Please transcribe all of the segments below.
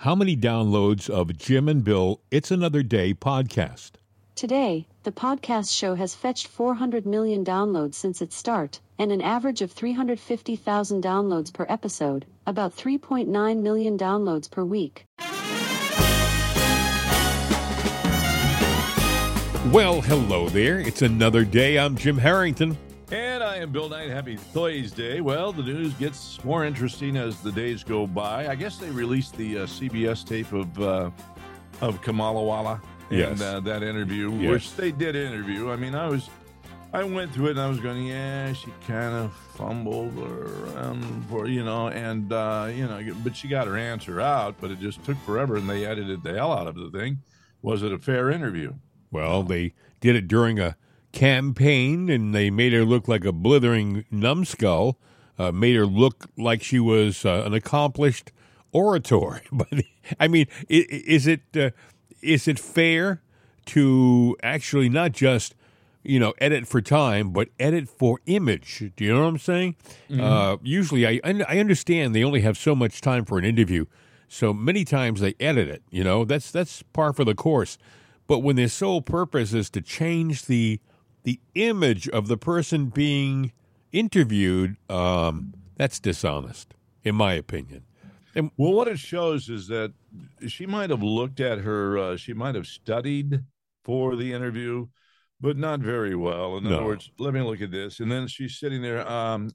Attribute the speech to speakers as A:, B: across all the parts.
A: how many downloads of Jim and Bill It's Another Day podcast?
B: Today, the podcast show has fetched 400 million downloads since its start, and an average of 350,000 downloads per episode, about 3.9 million downloads per week.
A: Well, hello there. It's another day. I'm Jim Harrington.
C: And I am Bill Knight. Happy Thursday. Well, the news gets more interesting as the days go by. I guess they released the CBS tape of Kamala Walla and
A: Yes.
C: that interview,
A: Yes.
C: which they did interview. I mean, I went through it and I was going, yeah, she kind of fumbled around but she got her answer out, but it just took forever and they edited the hell out of the thing. Was it a fair interview?
A: Well, they did it during a campaign, and they made her look like a blithering numbskull, made her look like she was an accomplished orator. But, I mean, is it fair to actually not just, edit for time, but edit for image? Do you know what I'm saying? Mm-hmm. Usually, I understand they only have so much time for an interview, so many times they edit it. That's par for the course. But when their sole purpose is to change the image of the person being interviewed, that's dishonest, in my opinion. And,
C: well, what it shows is that she might have looked at her, she might have studied for the interview, but not very well. In other words, let me look at this. And then she's sitting there,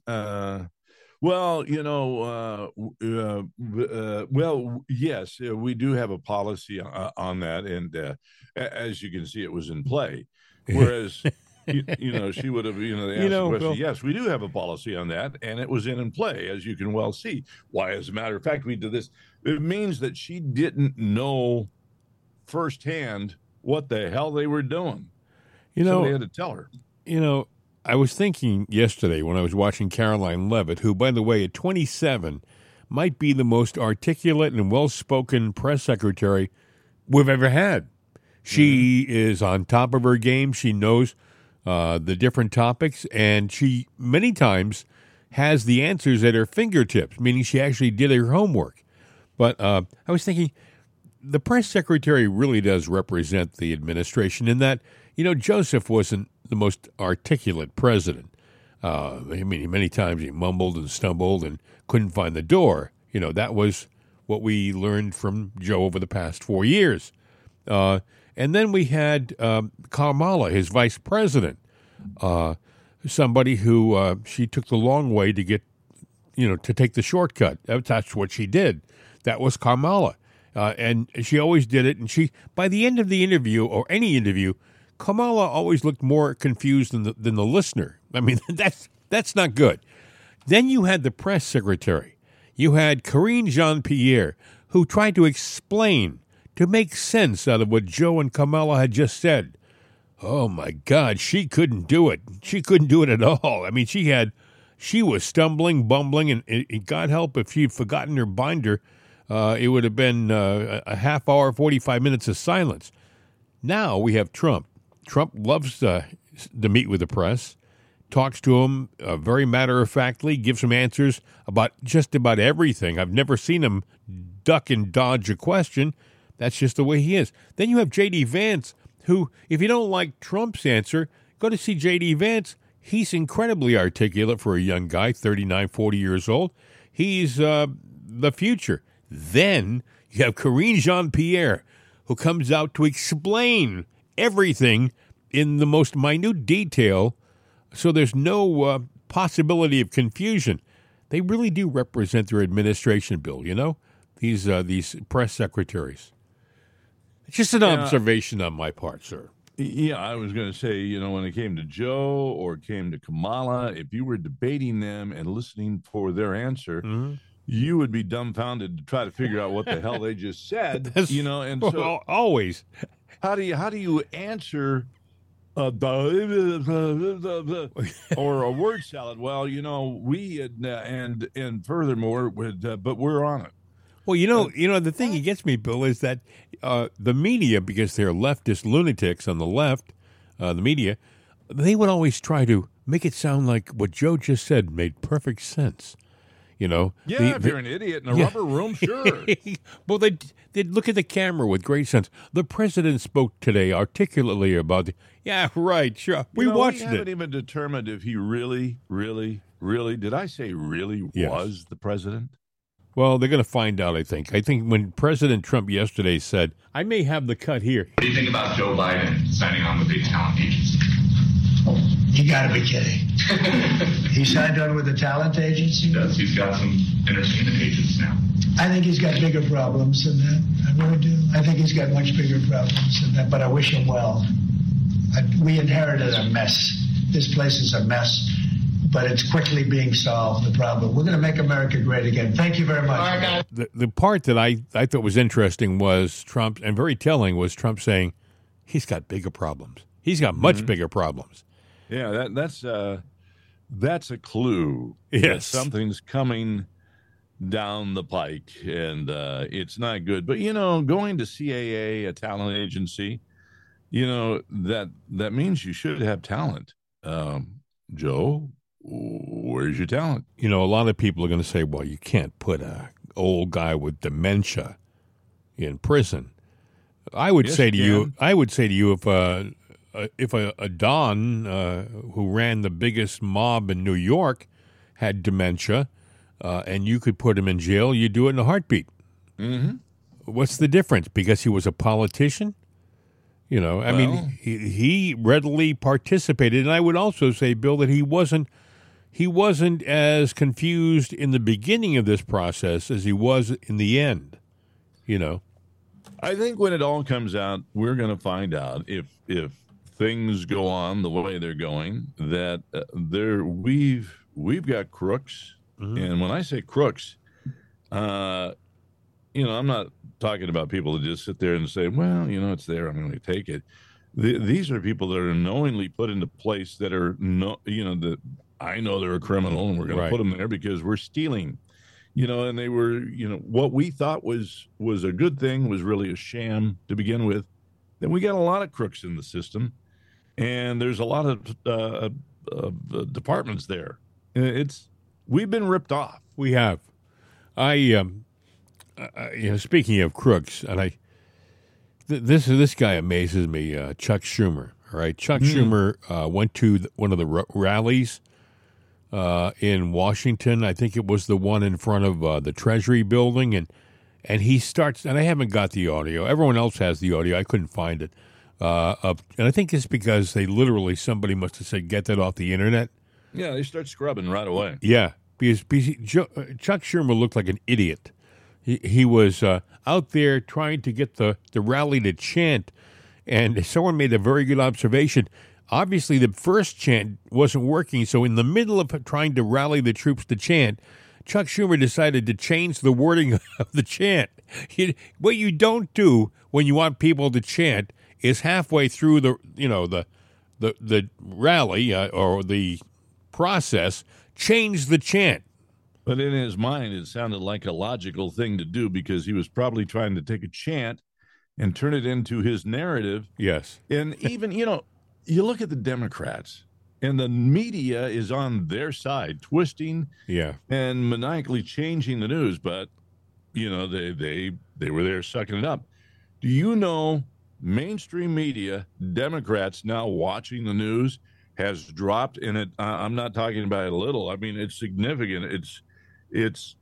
C: yes, we do have a policy on that. And as you can see, it was in play. Whereas, she would have, they asked the question,
A: Bill,
C: yes, we do have a policy on that. And it was in play, as you can well see. Why, as a matter of fact, we did this. It means that she didn't know firsthand what the hell they were doing. So they had to tell her.
A: I was thinking yesterday when I was watching Caroline Leavitt, who, by the way, at 27, might be the most articulate and well-spoken press secretary we've ever had. She is on top of her game. She knows the different topics, and she many times has the answers at her fingertips, meaning she actually did her homework. But I was thinking, the press secretary really does represent the administration in that, Joseph wasn't the most articulate president. Many times he mumbled and stumbled and couldn't find the door. That was what we learned from Joe over the past 4 years. And then we had Kamala, his vice president, somebody who she took the long way to get, to take the shortcut. That's what she did. That was Kamala. And she always did it. And by the end of the interview, or any interview, Kamala always looked more confused than the listener. I mean, that's not good. Then you had the press secretary. You had Karine Jean-Pierre, who tried to explain, to make sense out of what Joe and Kamala had just said. Oh, my God, she couldn't do it. She couldn't do it at all. I mean, she was stumbling, bumbling, and God help if she had forgotten her binder, it would have been a half hour, 45 minutes of silence. Now we have Trump. Trump loves to meet with the press, talks to him very matter-of-factly, gives him answers about just about everything. I've never seen him duck and dodge a question. That's just the way he is. Then you have J.D. Vance, who, if you don't like Trump's answer, go to see J.D. Vance. He's incredibly articulate for a young guy, 39, 40 years old. He's the future. Then you have Karine Jean-Pierre, who comes out to explain everything in the most minute detail, so there's no possibility of confusion. They really do represent their administration, Bill, these press secretaries. It's just an observation on my part, sir.
C: Yeah, I was going to say, when it came to Joe or it came to Kamala, if you were debating them and listening for their answer, you would be dumbfounded to try to figure out what the hell they just said, and so
A: always.
C: How do you answer or a word salad? Well, we and furthermore, but we're on it.
A: Well, the thing that gets me, Bill, is that the media, because they're leftist lunatics on the left, the media, they would always try to make it sound like what Joe just said made perfect sense.
C: If you're an idiot in a rubber room, sure.
A: Well, They'd look at the camera with great sense. The president spoke today articulately about the. Yeah, right, sure. We watched
C: we
A: it.
C: haven't even determined if he really, did I say really
A: Yes.
C: was the president?
A: Well, they're going to find out, I think. I think when President Trump yesterday said, I may have the cut here.
D: What do you think about Joe Biden signing on with the talent agency?
E: You gotta be kidding. He signed on with the talent agency?
D: He does. He's got some entertainment agents now.
E: I think he's got bigger problems than that. I really do. I think he's got much bigger problems than that, but I wish him well. We inherited a mess. This place is a mess, but it's quickly being solved, the problem. We're going to make America great again. Thank you very much.
D: All right, guys.
A: The part that I thought was interesting was Trump, and very telling, was Trump saying he's got bigger problems. He's got much bigger problems.
C: Yeah, that's a clue.
A: Yes.
C: That something's coming down the pike, and it's not good. But going to CAA, a talent agency, that means you should have talent. Joe, where's your talent?
A: A lot of people are going to say, well, you can't put a old guy with dementia in prison. I would say to you, if a Don who ran the biggest mob in New York had dementia, and you could put him in jail, you'd do it in a heartbeat. Mm-hmm. What's the difference? Because he was a politician? I mean, he readily participated. And I would also say, Bill, that he wasn't as confused in the beginning of this process as he was in the end,
C: I think when it all comes out, we're going to find out if things go on the way they're going, that we've got crooks. Mm-hmm. And when I say crooks, I'm not talking about people that just sit there and say, well, it's there, I'm going to take it. These are people that are knowingly put into place that are that I know they're a criminal, and we're going to put them there because we're stealing. And they were, what we thought was a good thing was really a sham to begin with. Then we got a lot of crooks in the system, and there's a lot of departments there. We've been ripped off.
A: We have. Speaking of crooks, and this guy amazes me, Chuck Schumer. All right, Chuck Schumer went to one of the rallies in Washington. I think it was the one in front of the Treasury building, and he starts. And I haven't got the audio. Everyone else has the audio. I couldn't find it. And I think it's because somebody must have said, "Get that off the internet."
C: Yeah, they start scrubbing right away.
A: Yeah, because Chuck Schumer looked like an idiot. He was out there trying to get the rally to chant, and someone made a very good observation. Obviously, the first chant wasn't working, so in the middle of trying to rally the troops to chant, Chuck Schumer decided to change the wording of the chant. What you don't do when you want people to chant is halfway through the rally or the process, change the chant.
C: But in his mind, it sounded like a logical thing to do because he was probably trying to take a chant and turn it into his narrative.
A: Yes.
C: And even, you look at the Democrats, and the media is on their side, twisting and maniacally changing the news. But, they were there sucking it up. Do you know mainstream media, Democrats now watching the news, has dropped in it? I'm not talking about it a little. I mean, it's significant. It's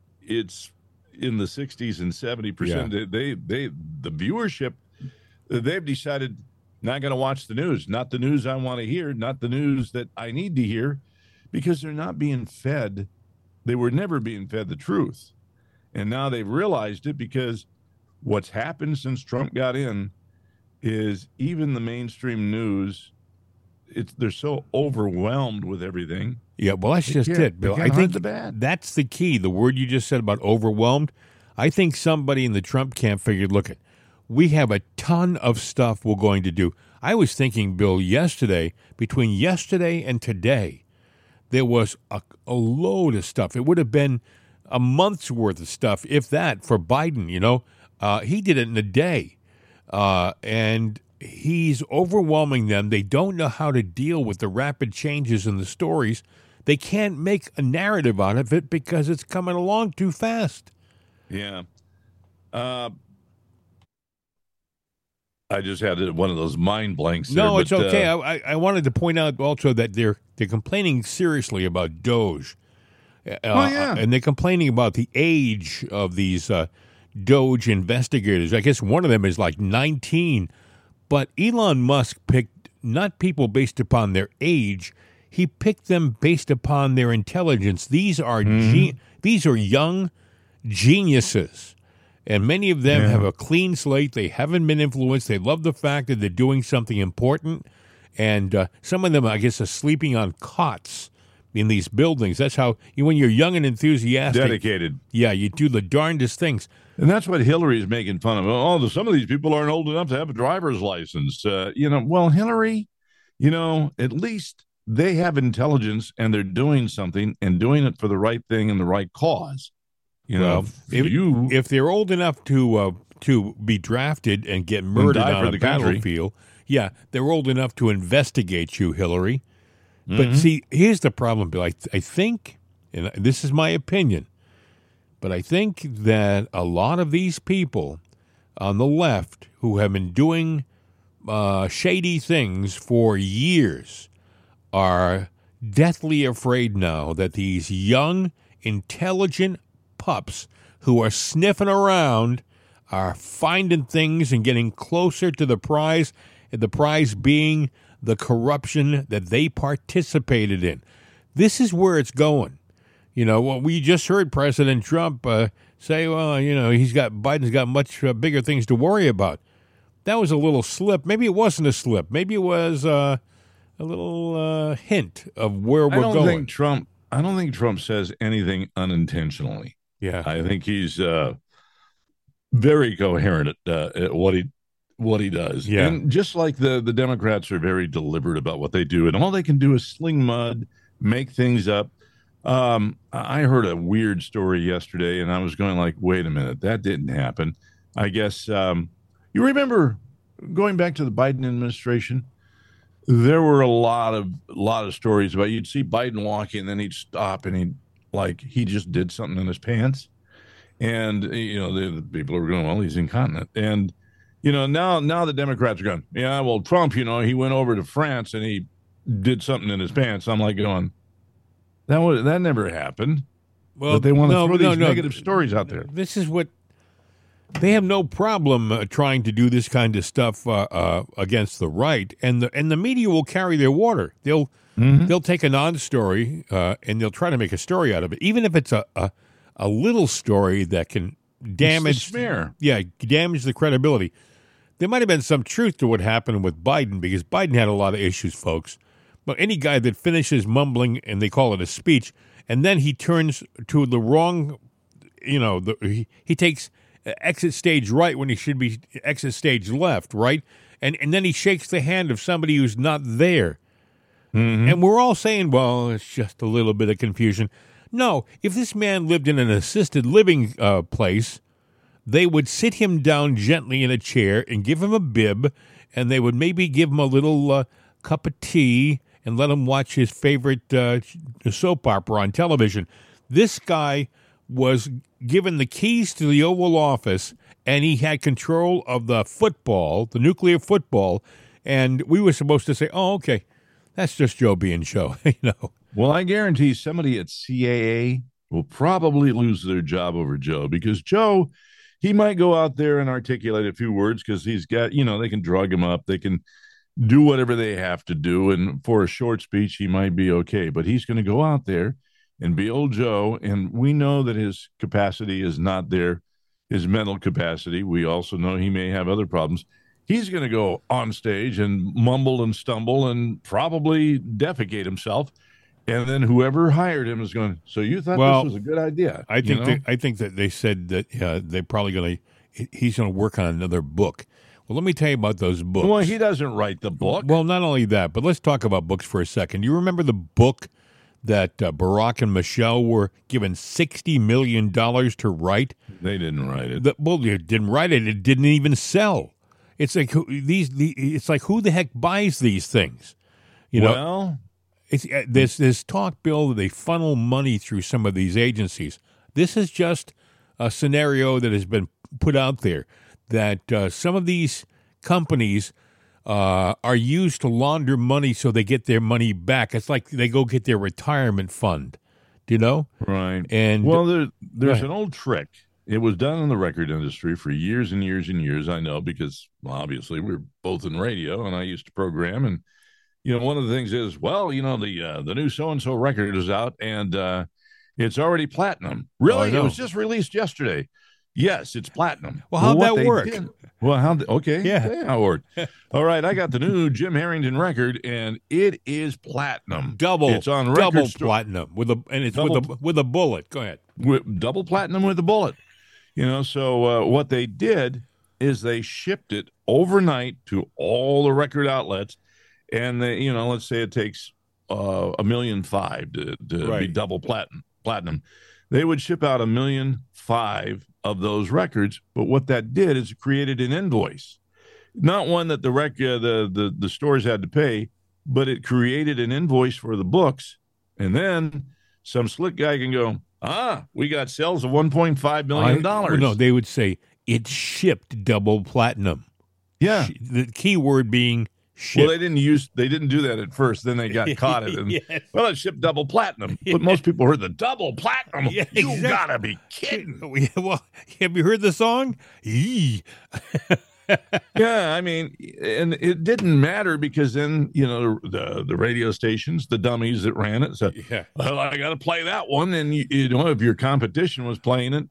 C: in the 60s and 70%. Yeah. The viewership, they've decided not going to watch the news, not the news I want to hear, not the news that I need to hear, because they're not being fed. They were never being fed the truth. And now they've realized it because what's happened since Trump got in is even the mainstream news, they're so overwhelmed with everything.
A: Yeah, well, that's just it, Bill. I think that's the key. The word you just said about overwhelmed. I think somebody in the Trump camp figured, look, we have a ton of stuff we're going to do. I was thinking, Bill, between yesterday and today, there was a load of stuff. It would have been a month's worth of stuff, if that, for Biden. He did it in a day. And he's overwhelming them. They don't know how to deal with the rapid changes in the stories. They can't make a narrative out of it because it's coming along too fast.
C: Yeah. I just had one of those mind blanks there.
A: No, it's
C: but,
A: okay. I wanted to point out also that they're complaining seriously about Doge. And they're complaining about the age of these Doge investigators. I guess one of them is like 19. But Elon Musk picked not people based upon their age. He picked them based upon their intelligence. These are these are young geniuses. And many of them have a clean slate. They haven't been influenced. They love the fact that they're doing something important. And some of them, I guess, are sleeping on cots in these buildings. That's how, when you're young and enthusiastic.
C: Dedicated.
A: Yeah, you do the darndest things.
C: And that's what Hillary's making fun of. Oh, some of these people aren't old enough to have a driver's license. Well, Hillary, at least they have intelligence and they're doing something and doing it for the right thing and the right cause. If
A: they're old enough to be drafted and get murdered on a battlefield, they're old enough to investigate you, Hillary. But see, here's the problem, Bill. I think, and this is my opinion, but I think that a lot of these people on the left who have been doing shady things for years are deathly afraid now that these young, intelligent pups who are sniffing around are finding things and getting closer to the prize, and the prize being the corruption that they participated in. This is where it's going. We just heard President Trump say, Biden's got much bigger things to worry about. That was a little slip. Maybe it wasn't a slip. Maybe it was a little hint of where we're going.
C: I don't think Trump says anything unintentionally.
A: Yeah,
C: I think he's very coherent at what he does.
A: Yeah.
C: And just like the Democrats are very deliberate about what they do, and all they can do is sling mud, make things up. I heard a weird story yesterday, and I was going like, wait a minute, that didn't happen. I guess you remember going back to the Biden administration, there were a lot of stories about you'd see Biden walking, and then he'd stop, and he just did something in his pants. And, the people are going, well, he's incontinent. And, now the Democrats are going, yeah, well, Trump, he went over to France and he did something in his pants. I'm like going, that never happened.
A: Well,
C: but they want to throw these negative stories out there.
A: This is what they have no problem trying to do this kind of stuff against the right. And the media will carry their water. They'll take a non-story and they'll try to make a story out of it, even if it's a little story that can damage the credibility. There might have been some truth to what happened with Biden, because Biden had a lot of issues, folks. But any guy that finishes mumbling, and they call it a speech, and then he turns to the wrong, he takes exit stage right when he should be exit stage left, right? And then he shakes the hand of somebody who's not there. And we're all saying, well, it's just a little bit of confusion. No, if this man lived in an assisted living place, they would sit him down gently in a chair and give him a bib, and they would maybe give him a little cup of tea and let him watch his favorite soap opera on television. This guy was given the keys to the Oval Office, and he had control of the football, the nuclear football, and we were supposed to say, oh, okay, that's just Joe being Joe,
C: Well, I guarantee somebody at CAA will probably lose their job over Joe, because Joe, he might go out there and articulate a few words because he's got, they can drug him up. They can do whatever they have to do. And for a short speech, he might be okay. But he's going to go out there and be old Joe. And we know that his capacity is not there, his mental capacity. We also know he may have other problems. He's going to go on stage and mumble and stumble and probably defecate himself. And then whoever hired him is going, so you thought this was a good idea?
A: I think that they said that they're probably he's going to work on another book. Well, let me tell you about those books.
C: Well, he doesn't write the book.
A: Well, not only that, but let's talk about books for a second. You remember the book that Barack and Michelle were given $60 million to write?
C: They didn't write it.
A: They didn't write it. It didn't even sell. It's like it's like, who the heck buys these things?
C: Well,
A: It's there's talk, Bill, that they funnel money through some of these agencies. This is just a scenario that has been put out there, that some of these companies are used to launder money so they get their money back. It's like they go get their retirement fund, do you know?
C: Right.
A: And
C: well, there's
A: right.
C: an old trick. It was done in the record industry for years and years and years. I know because obviously we're both in radio, and I used to program. And one of the things is, the new so and so record is out, and it's already platinum. Really, it was just released yesterday. Yes, it's platinum.
A: Well, how'd that work?
C: Okay,
A: yeah,
C: how it worked. All right, I got the new Jim Harrington record, and it is platinum.
A: Double.
C: It's on
A: double
C: record
A: platinum with a bullet. Go ahead.
C: Double platinum with a bullet. So what they did is they shipped it overnight to all the record outlets, and they, let's say it takes $1.5 million to be double platinum. They would ship out $1.5 million of those records, but what that did is it created an invoice, not one that the stores had to pay, but it created an invoice for the books, and then some slick guy can go, we got sales of $1.5 million.
A: No, they would say it shipped double platinum.
C: Yeah,
A: the key word being shipped.
C: Well, they didn't do that at first. Then they got caught it. And,
A: yes.
C: Well, it shipped double platinum. But most people heard the double platinum.
A: Yeah,
C: you
A: exactly.
C: gotta be kidding.
A: Well, have you heard the song?
C: Yeah, I mean, and it didn't matter because then, the radio stations, the dummies that ran it said, well, I got to play that one. And, if your competition was playing it,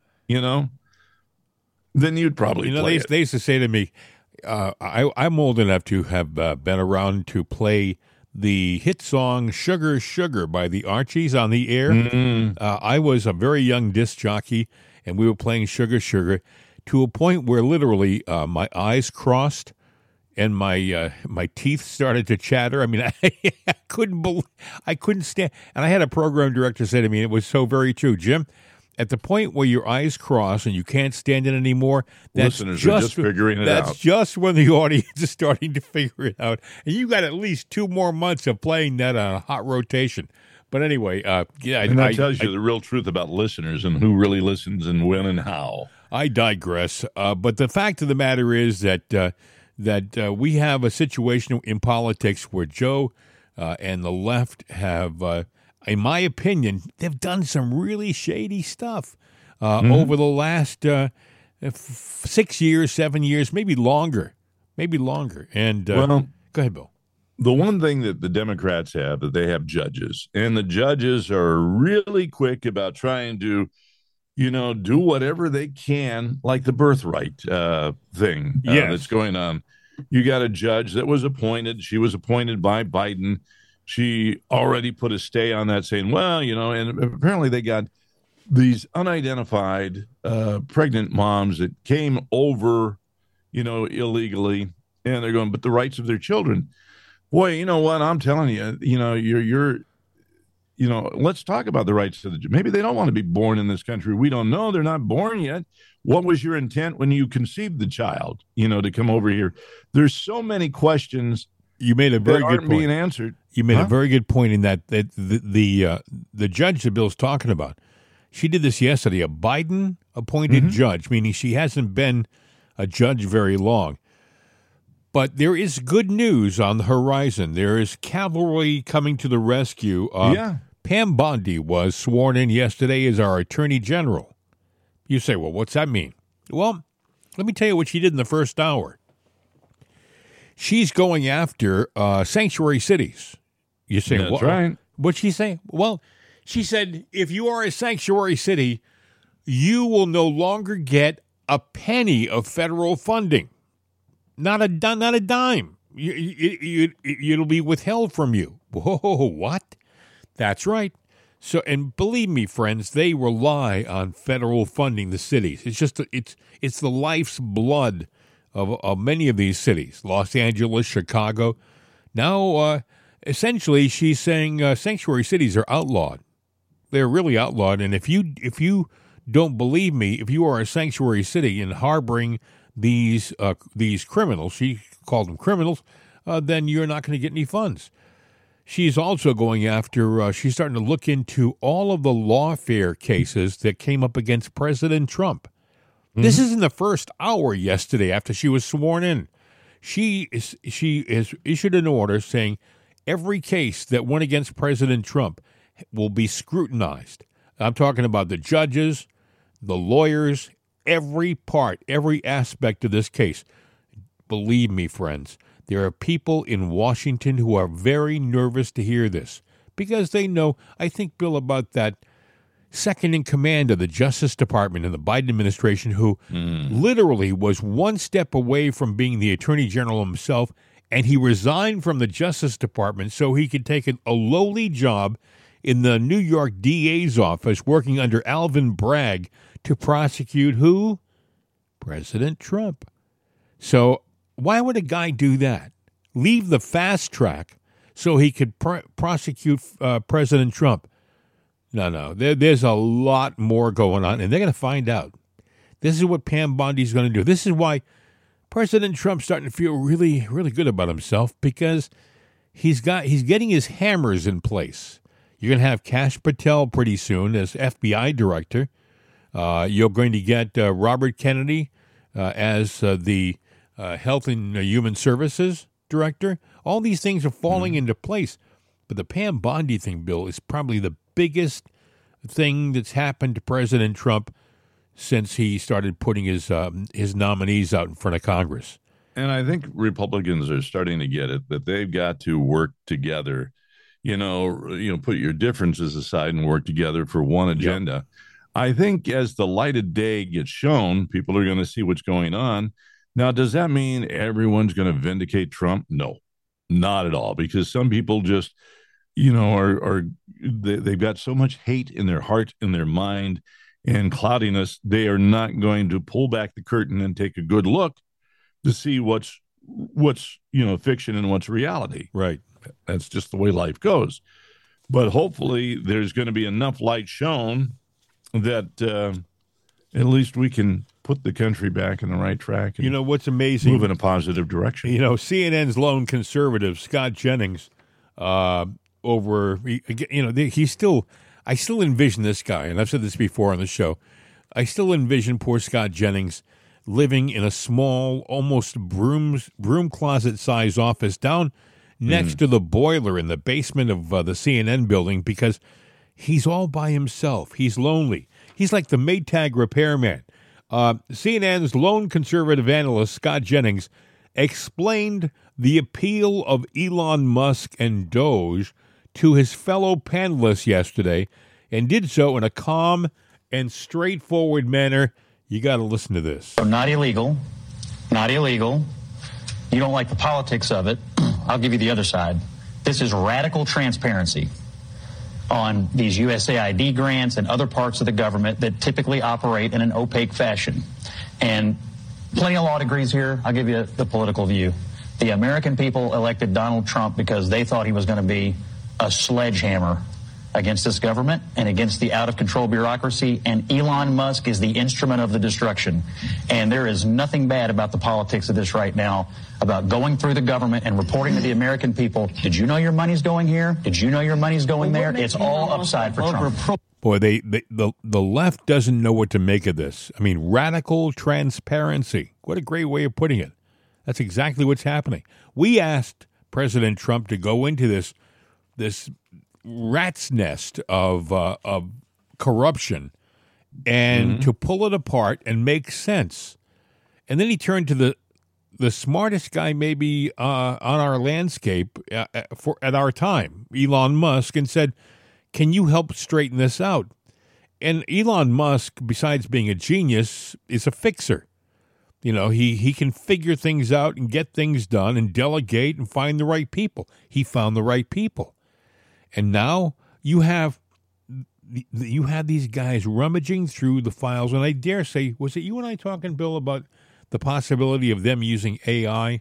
C: then you'd probably play it.
A: They used to say to me, I'm old enough to have been around to play the hit song Sugar, Sugar by the Archies on the air.
C: Mm-hmm.
A: I was a very young disc jockey, and we were playing Sugar, Sugar to a point where literally my eyes crossed and my teeth started to chatter. I mean, I couldn't stand. And I had a program director say to me, and it was so very true, Jim, at the point where your eyes cross and you can't stand it anymore,
C: listeners are just figuring it out.
A: That's just when the audience is starting to figure it out. And you got at least 2 more months of playing that on a hot rotation. But anyway,
C: and that tells you the real truth about listeners and who really listens and when and how.
A: I digress. But the fact of the matter is that we have a situation in politics where Joe and the left have, in my opinion, they've done some really shady stuff over the last 6 years, 7 years, maybe longer. And go ahead, Bill.
C: The one thing that the Democrats have, that they have judges, and the judges are really quick about trying to, do whatever they can, like the birthright thing that's going on. You got a judge that was appointed. She was appointed by Biden. She already put a stay on that, saying, well, and apparently they got these unidentified pregnant moms that came over, illegally, and they're going, but the rights of their children. Boy, you know what? I'm telling you, you're let's talk about the rights of the, maybe they don't want to be born in this country. We don't know. They're not born yet. What was your intent when you conceived the child, to come over here? There's so many questions.
A: You made a very good point.
C: Being answered.
A: You made a very good point in that the judge that Bill's talking about, she did this yesterday, a Biden-appointed judge, meaning she hasn't been a judge very long. But there is good news on the horizon. There is cavalry coming to the rescue. Pam Bondi was sworn in yesterday as our Attorney General. You say, well, what's that mean? Well, let me tell you what she did in the first hour. She's going after sanctuary cities. You say,
C: that's right.
A: What'd she say? Well, she said, if you are a sanctuary city, you will no longer get a penny of federal funding. Not a dime. It'll be withheld from you. Whoa, what? That's right. So, and believe me, friends, they rely on federal funding, the cities. It's the life's blood of many of these cities. Los Angeles, Chicago. Now, essentially, she's saying sanctuary cities are outlawed. They're really outlawed. And if you don't believe me, if you are a sanctuary city and harboring these criminals, she called them criminals, then you're not going to get any funds. She's also going after, she's starting to look into all of the lawfare cases that came up against President Trump. This is in the first hour yesterday after she was sworn in. she has issued an order saying every case that went against President Trump will be scrutinized. I'm talking about the judges, the lawyers, every part, every aspect of this case. Believe me, friends, there are people in Washington who are very nervous to hear this because they know, I think, Bill, about that second in command of the Justice Department in the Biden administration who literally was one step away from being the Attorney General himself, and he resigned from the Justice Department so he could take a lowly job in the New York DA's office working under Alvin Bragg to prosecute who? President Trump. So why would a guy do that? Leave the fast track so he could prosecute President Trump. No. There's a lot more going on, and they're going to find out. This is what Pam Bondi's going to do. This is why President Trump's starting to feel really, really good about himself because he's getting his hammers in place. You're going to have Kash Patel pretty soon as FBI director. You're going to get Robert Kennedy as the Health and Human Services director. All these things are falling into place. But the Pam Bondi thing, Bill, is probably the biggest thing that's happened to President Trump since he started putting his nominees out in front of Congress.
C: And I think Republicans are starting to get it, that they've got to work together. Put your differences aside and work together for one agenda. Yep. I think as the light of day gets shown, people are going to see what's going on. Now, does that mean everyone's going to vindicate Trump? No, not at all, because some people just, they've got so much hate in their heart, in their mind, and cloudiness, they are not going to pull back the curtain and take a good look to see what's fiction and what's reality.
A: Right.
C: That's just the way life goes. But hopefully there's going to be enough light shown that at least we can put the country back in the right track. And
A: what's amazing?
C: Move in a positive direction.
A: CNN's lone conservative, Scott Jennings, he's still, I still envision this guy, and I've said this before on the show, I still envision poor Scott Jennings living in a small, almost broom closet-sized office down next to the boiler in the basement of the CNN building because he's all by himself. He's lonely. He's like the Maytag repairman. CNN's lone conservative analyst, Scott Jennings, explained the appeal of Elon Musk and Doge to his fellow panelists yesterday and did so in a calm and straightforward manner. You got to listen to this.
F: So not illegal. You don't like the politics of it. I'll give you the other side. This is radical transparency on these USAID grants and other parts of the government that typically operate in an opaque fashion. And plenty of law degrees here. I'll give you the political view. The American people elected Donald Trump because they thought he was going to be a sledgehammer against this government and against the out-of-control bureaucracy, and Elon Musk is the instrument of the destruction. And there is nothing bad about the politics of this right now, about going through the government and reporting to the American people, did you know your money's going here? Did you know your money's going there? It's all upside for Trump.
A: Boy, the left doesn't know what to make of this. I mean, radical transparency. What a great way of putting it. That's exactly what's happening. We asked President Trump to go into this rat's nest of corruption and to pull it apart and make sense. And then he turned to the smartest guy maybe on our landscape at our time, Elon Musk, and said, can you help straighten this out? And Elon Musk, besides being a genius, is a fixer. He can figure things out and get things done and delegate and find the right people. He found the right people. And now you have these guys rummaging through the files. And I dare say, was it you and I talking, Bill, about the possibility of them using AI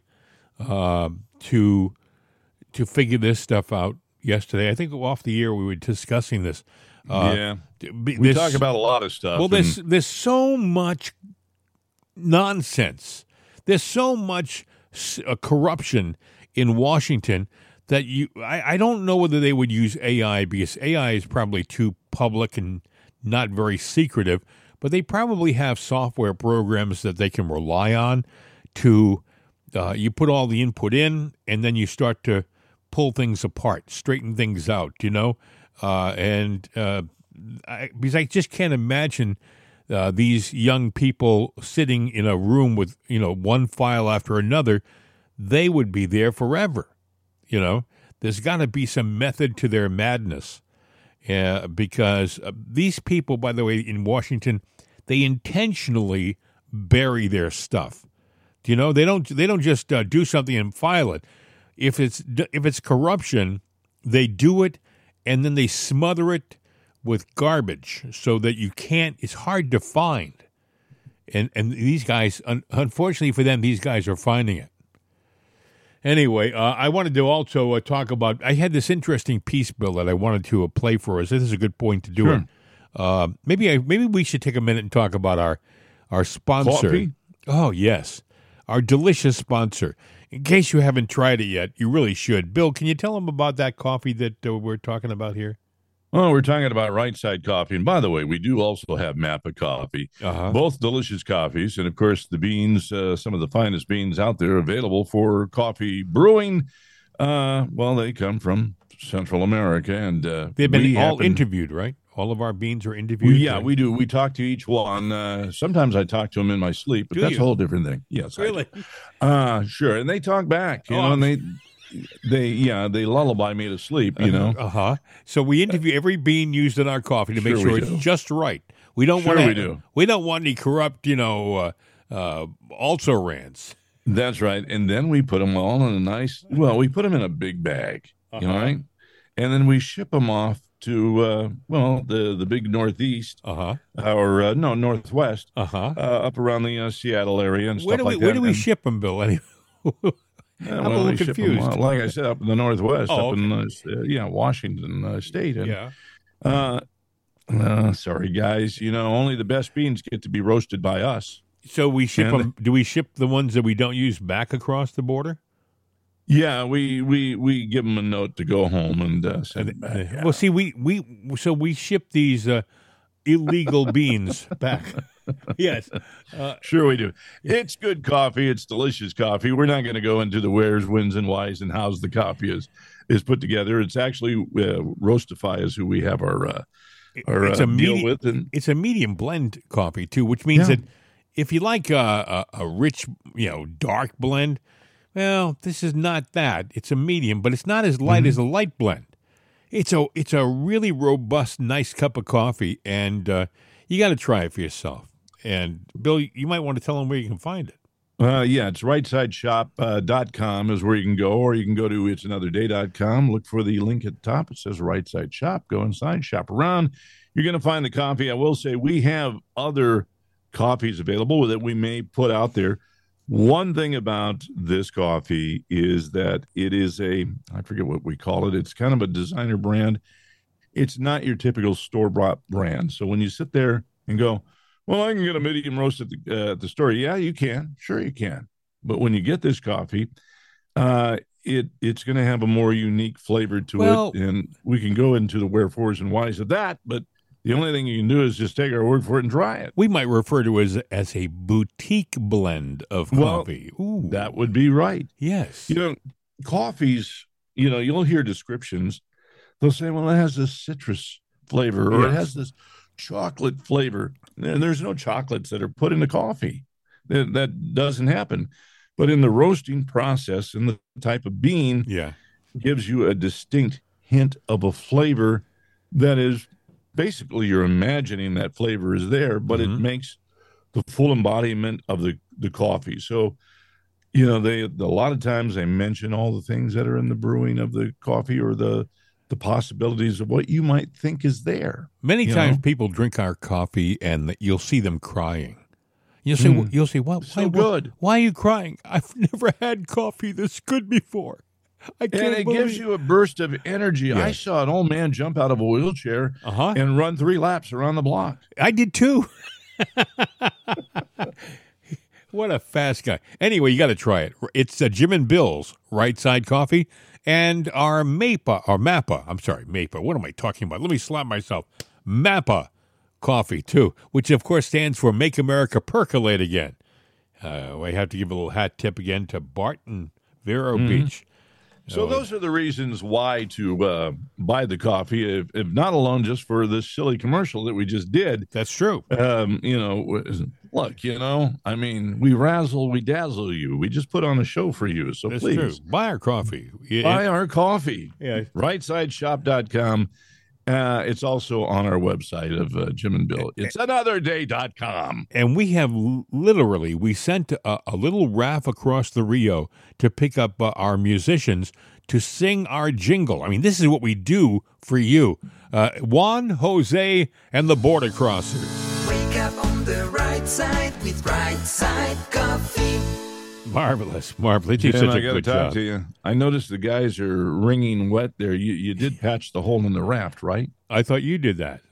A: to figure this stuff out yesterday? I think off the air we were discussing this.
C: We talk about a lot of stuff.
A: Well, there's so much nonsense. There's so much corruption in Washington that I don't know whether they would use AI because AI is probably too public and not very secretive, but they probably have software programs that they can rely on to You put all the input in, and then you start to pull things apart, straighten things out, because I just can't imagine these young people sitting in a room with, one file after another. They would be there forever. There's got to be some method to their madness, because these people, by the way, in Washington, they intentionally bury their stuff. They don't just do something and file it. If it's corruption, they do it and then they smother it with garbage so that it's hard to find. And these guys, unfortunately for them, these guys are finding it. Anyway, I wanted to also talk about, I had this interesting piece, Bill, that I wanted to play for us. This is a good point to do
C: Sure.
A: it. Maybe we should take a minute and talk about our sponsor.
C: Coffee?
A: Oh, yes. Our delicious sponsor. In case you haven't tried it yet, you really should. Bill, can you tell them about that coffee that we're talking about here?
C: Oh, we're talking about Right Side Coffee. And by the way, we do also have Mappa Coffee.
A: Uh-huh.
C: Both delicious coffees. And, of course, the beans, some of the finest beans out there available for coffee brewing. They come from Central America. And
A: they've been interviewed, right? All of our beans are interviewed?
C: Yeah,
A: right?
C: we do. We talk to each one. Sometimes I talk to them in my sleep, but that's a whole different thing. Yes,
A: really?
C: Sure. And they talk back, and they lullaby me to sleep,
A: Uh-huh. So we interview every bean used in our coffee to make sure it's just right. We don't we don't want any corrupt, also rans.
C: That's right. And then we put them all in we put them in a big bag, right? And then we ship them off to the big Northeast, or Northwest, up around the Seattle area and stuff like that.
A: Where do we ship them, Bill? Anyway? I'm a little confused.
C: Like I said, up in the Northwest, in Washington State. And, sorry, guys. Only the best beans get to be roasted by us.
A: So we ship them. Do we ship the ones that we don't use back across the border?
C: Yeah, we give them a note to go home and send it back. Yeah.
A: Well, see, we ship these illegal beans back. Yes,
C: sure we do. It's good coffee. It's delicious coffee. We're not going to go into the where's, whens, and whys and how's the coffee is put together. It's actually Roastify is who we have our deal with, and
A: it's a medium blend coffee too, which means that if you like a rich, dark blend. Well, this is not that. It's a medium, but it's not as light as a light blend. It's a really robust, nice cup of coffee, and you got to try it for yourself. And, Bill, you might want to tell them where you can find it.
C: It's rightsideshop.com is where you can go, or you can go to it'sanotherday.com. Look for the link at the top. It says Right Side Shop. Go inside, shop around. You're going to find the coffee. I will say we have other coffees available that we may put out there. One thing about this coffee is that it is I forget what we call it. It's kind of a designer brand. It's not your typical store-bought brand. So when you sit there and go, well, I can get a medium roast at the store. Yeah, you can. Sure, you can. But when you get this coffee, it's going to have a more unique flavor to it. And we can go into the wherefores and whys of that. But the only thing you can do is just take our word for it and try it.
A: We might refer to it as a boutique blend of coffee.
C: Ooh. That would be right.
A: Yes.
C: Coffees, you'll hear descriptions. They'll say, well, it has this citrus flavor or it has this chocolate flavor. And there's no chocolates that are put into coffee. That doesn't happen. But in the roasting process and the type of bean gives you a distinct hint of a flavor that is basically you're imagining that flavor is there, but it makes the full embodiment of the coffee. So, a lot of times they mention all the things that are in the brewing of the coffee or the possibilities of what you might think is there.
A: Many times people drink our coffee and you'll see them crying. You'll say, why are you crying? I've never had coffee this good before.
C: And it gives you a burst of energy. Yes. I saw an old man jump out of a wheelchair and run 3 laps around the block.
A: I did too. What a fast guy. Anyway, you got to try it. It's Jim and Bill's Right Side Coffee and our Mappa. What am I talking about? Let me slap myself. Mappa Coffee, too, which, of course, stands for Make America Percolate Again. We have to give a little hat tip again to Barton Vero Beach.
C: So those are the reasons why to buy the coffee, if not alone just for this silly commercial that we just did.
A: That's true.
C: Look, I mean, we razzle, we dazzle you. We just put on a show for you. So
A: That's
C: please
A: true. Buy our coffee.
C: buy our coffee.
A: Yeah.
C: RightSideShop.com. It's also on our website of Jim and Bill. It's anotherday.com.
A: And we have we sent a little RAF across the Rio to pick up our musicians to sing our jingle. I mean, this is what we do for you. Juan, Jose, and the Border Crossers.
G: Wake up on the right side with Right Side Coffee.
A: Marvelous. They do
C: Jim,
A: such
C: I
A: a
C: got to
A: good
C: talk
A: job.
C: to you. I noticed the guys are wringing wet there. You did patch the hole in the raft, right?
A: I thought you did that.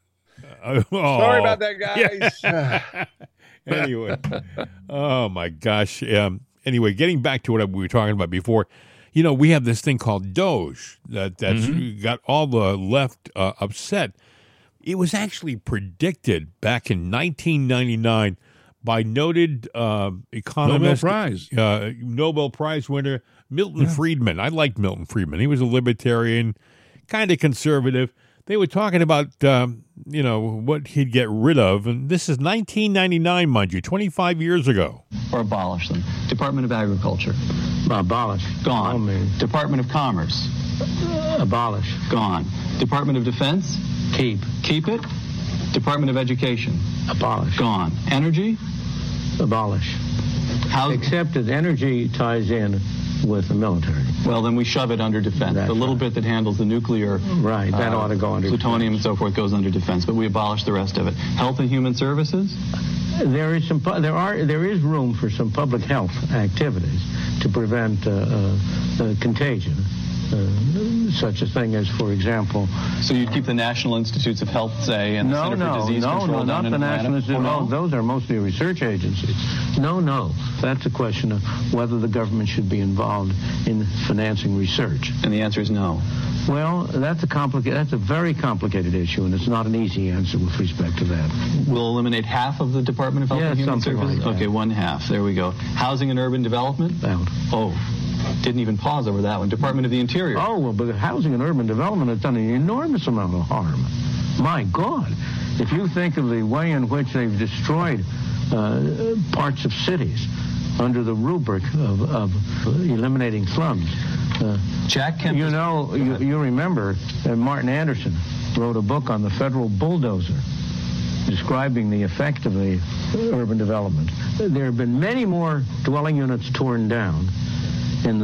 C: Sorry about that, guys.
A: Anyway, oh my gosh. Anyway, getting back to what we were talking about before, we have this thing called Doge that's got all the left upset. It was actually predicted back in 1999 by noted economist, Nobel Prize winner Milton Friedman. I liked Milton Friedman. He was a libertarian, kind of conservative. They were talking about, what he'd get rid of. And this is 1999, mind you, 25 years ago.
F: Or abolish them. Department of Agriculture.
H: Abolish.
F: Gone.
H: Oh, man.
F: Department of Commerce.
H: Abolish.
F: Gone. Department of Defense.
H: Keep.
F: Keep it. Department of Education.
H: Abolish.
F: Gone. Energy.
H: Abolish.
F: Housing.
H: Except that energy ties in with the military.
F: Well, then we shove it under defense.
H: That's
F: the little
H: right.
F: bit that handles the nuclear,
H: Right, that ought to go under
F: plutonium
H: defense.
F: and so forth goes under defense, but we abolish the rest of it. Health and Human Services.
H: There is room for some public health activities to prevent contagion. Such a thing as, for example...
F: So you'd keep the National Institutes of Health, say, and the Center for Disease Control
H: not
F: down in
H: the National
F: Atlanta?
H: Institute.
F: Oh, no?
H: Those are mostly research agencies. No. That's a question of whether the government should be involved in financing research.
F: And the answer is no.
H: Well, that's a very complicated issue, and it's not an easy answer with respect to that.
F: We'll eliminate half of the Department of Health and Human
H: something
F: Services?
H: like that.
F: Okay, one half. There we go. Housing and Urban Development?
H: Out.
F: Oh, didn't even pause over that one. Department of the Interior.
H: Oh, well, but housing and urban development has done an enormous amount of harm. My God. If you think of the way in which they've destroyed parts of cities under the rubric of eliminating slums.
F: Jack Kemp.
H: You remember that Martin Anderson wrote a book on the federal bulldozer describing the effect of the urban development. There have been many more dwelling units torn down in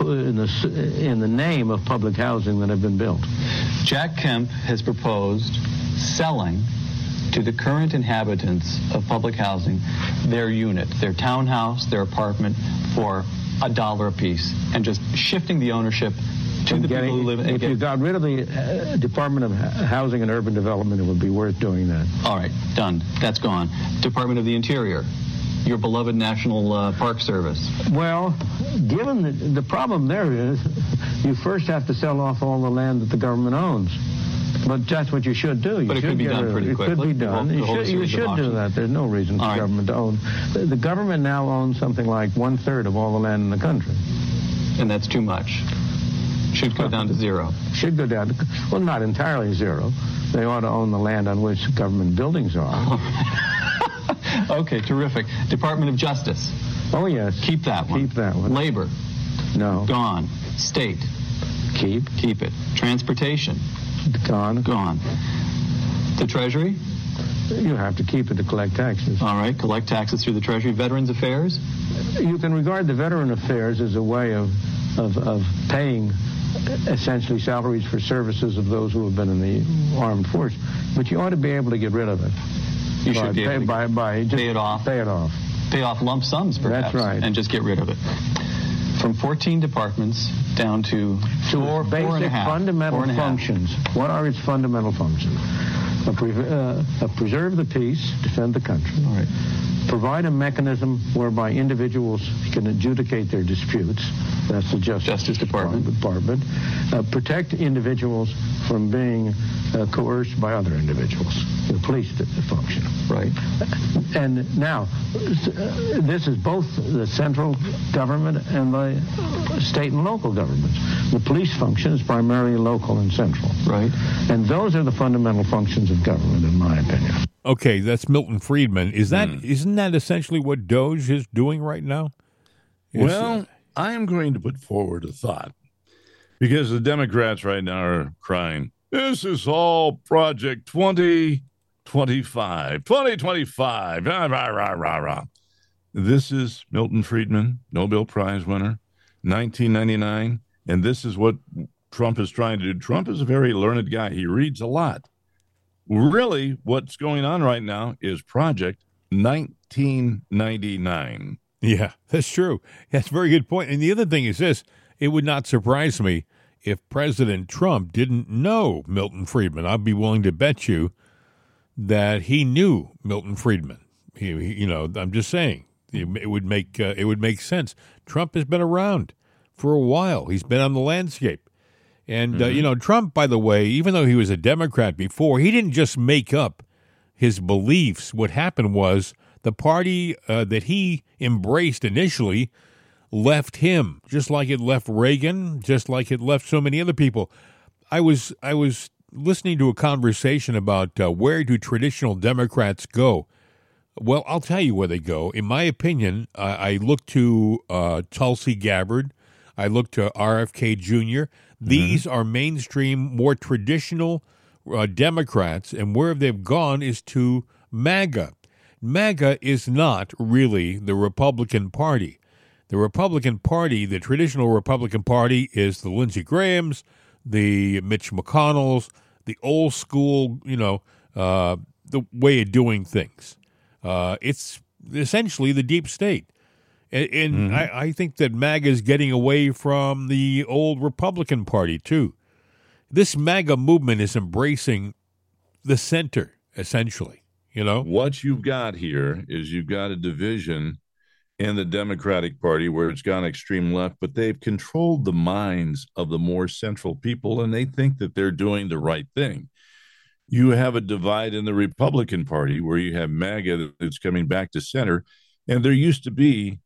H: the name of public housing that have been built.
F: Jack Kemp has proposed selling to the current inhabitants of public housing their unit, their townhouse, their apartment for $1 a piece, and just shifting the ownership to the people who live in it.
H: If you got rid of the Department of Housing and Urban Development, it would be worth doing that.
F: All right, done. That's gone. Department of the Interior, your beloved National Park Service.
H: Well, given the problem there is, you first have to sell off all the land that the government owns. But that's what you should do.
F: But it could be done pretty quickly.
H: It could be done. You should do that. There's no reason for the government to own. The government now owns something like 1/3 of all the land in the country.
F: And that's too much. Should go down to zero.
H: Should go down to, well, not entirely zero. They ought to own the land on which government buildings are.
F: Okay, terrific. Department of Justice.
H: Oh, yes.
F: Keep that one.
H: Keep that one.
F: Labor.
H: No.
F: Gone. State.
H: Keep.
F: Keep it. Transportation.
H: Gone.
F: Gone. The Treasury?
H: You have to keep it to collect taxes.
F: All right, collect taxes through the Treasury. Veterans Affairs?
H: You can regard the Veteran Affairs as a way of paying essentially salaries for services of those who have been in the armed force. But you ought to be able to get rid of it.
F: You should be able
H: to
F: just pay it off.
H: Pay it off.
F: Pay off lump sums, perhaps.
H: That's right.
F: And just get rid of it. From 14 departments down to four and a half.
H: Fundamental functions. What are its fundamental functions? Preserve the peace, defend the country.
F: All right.
H: provide a mechanism whereby individuals can adjudicate their disputes. That's the Justice Department. Protect individuals from being coerced by other individuals. The police function.
F: Right.
H: And now, this is both the central government and the state and local governments. The police function is primarily local and central.
F: Right.
H: And those are the fundamental functions of government, in my opinion.
A: Okay, that's Milton Friedman. Isn't that essentially what DOJ is doing right now?
C: Well, I am going to put forward a thought, because the Democrats right now are crying, this is all Project 2025, 2025, rah, rah, rah, rah, rah. This is Milton Friedman, Nobel Prize winner, 1999, and this is what Trump is trying to do. Trump is a very learned guy. He reads a lot. Really, what's going on right now is Project 1999.
A: Yeah, that's true. That's a very good point. And the other thing is this, it would not surprise me if President Trump didn't know Milton Friedman. I'd be willing to bet you that he knew Milton Friedman. I'm just saying, it would make sense. Trump has been around for a while. He's been on the landscape. And, Trump, by the way, even though he was a Democrat before, he didn't just make up his beliefs. What happened was the party that he embraced initially left him, just like it left Reagan, just like it left so many other people. I was listening to a conversation about where do traditional Democrats go. Well, I'll tell you where they go. In my opinion, I look to Tulsi Gabbard. I look to RFK Jr. These are mainstream, more traditional Democrats, and where they've gone is to MAGA. MAGA is not really the Republican Party. The Republican Party, the traditional Republican Party, is the Lindsey Grahams, the Mitch McConnells, the old school, the way of doing things. It's essentially the deep state. And I think that MAGA is getting away from the old Republican Party, too. This MAGA movement is embracing the center, essentially,
C: What you've got here is you've got a division in the Democratic Party where it's gone extreme left, but they've controlled the minds of the more central people, and they think that they're doing the right thing. You have a divide in the Republican Party where you have MAGA that's coming back to center, and there used to be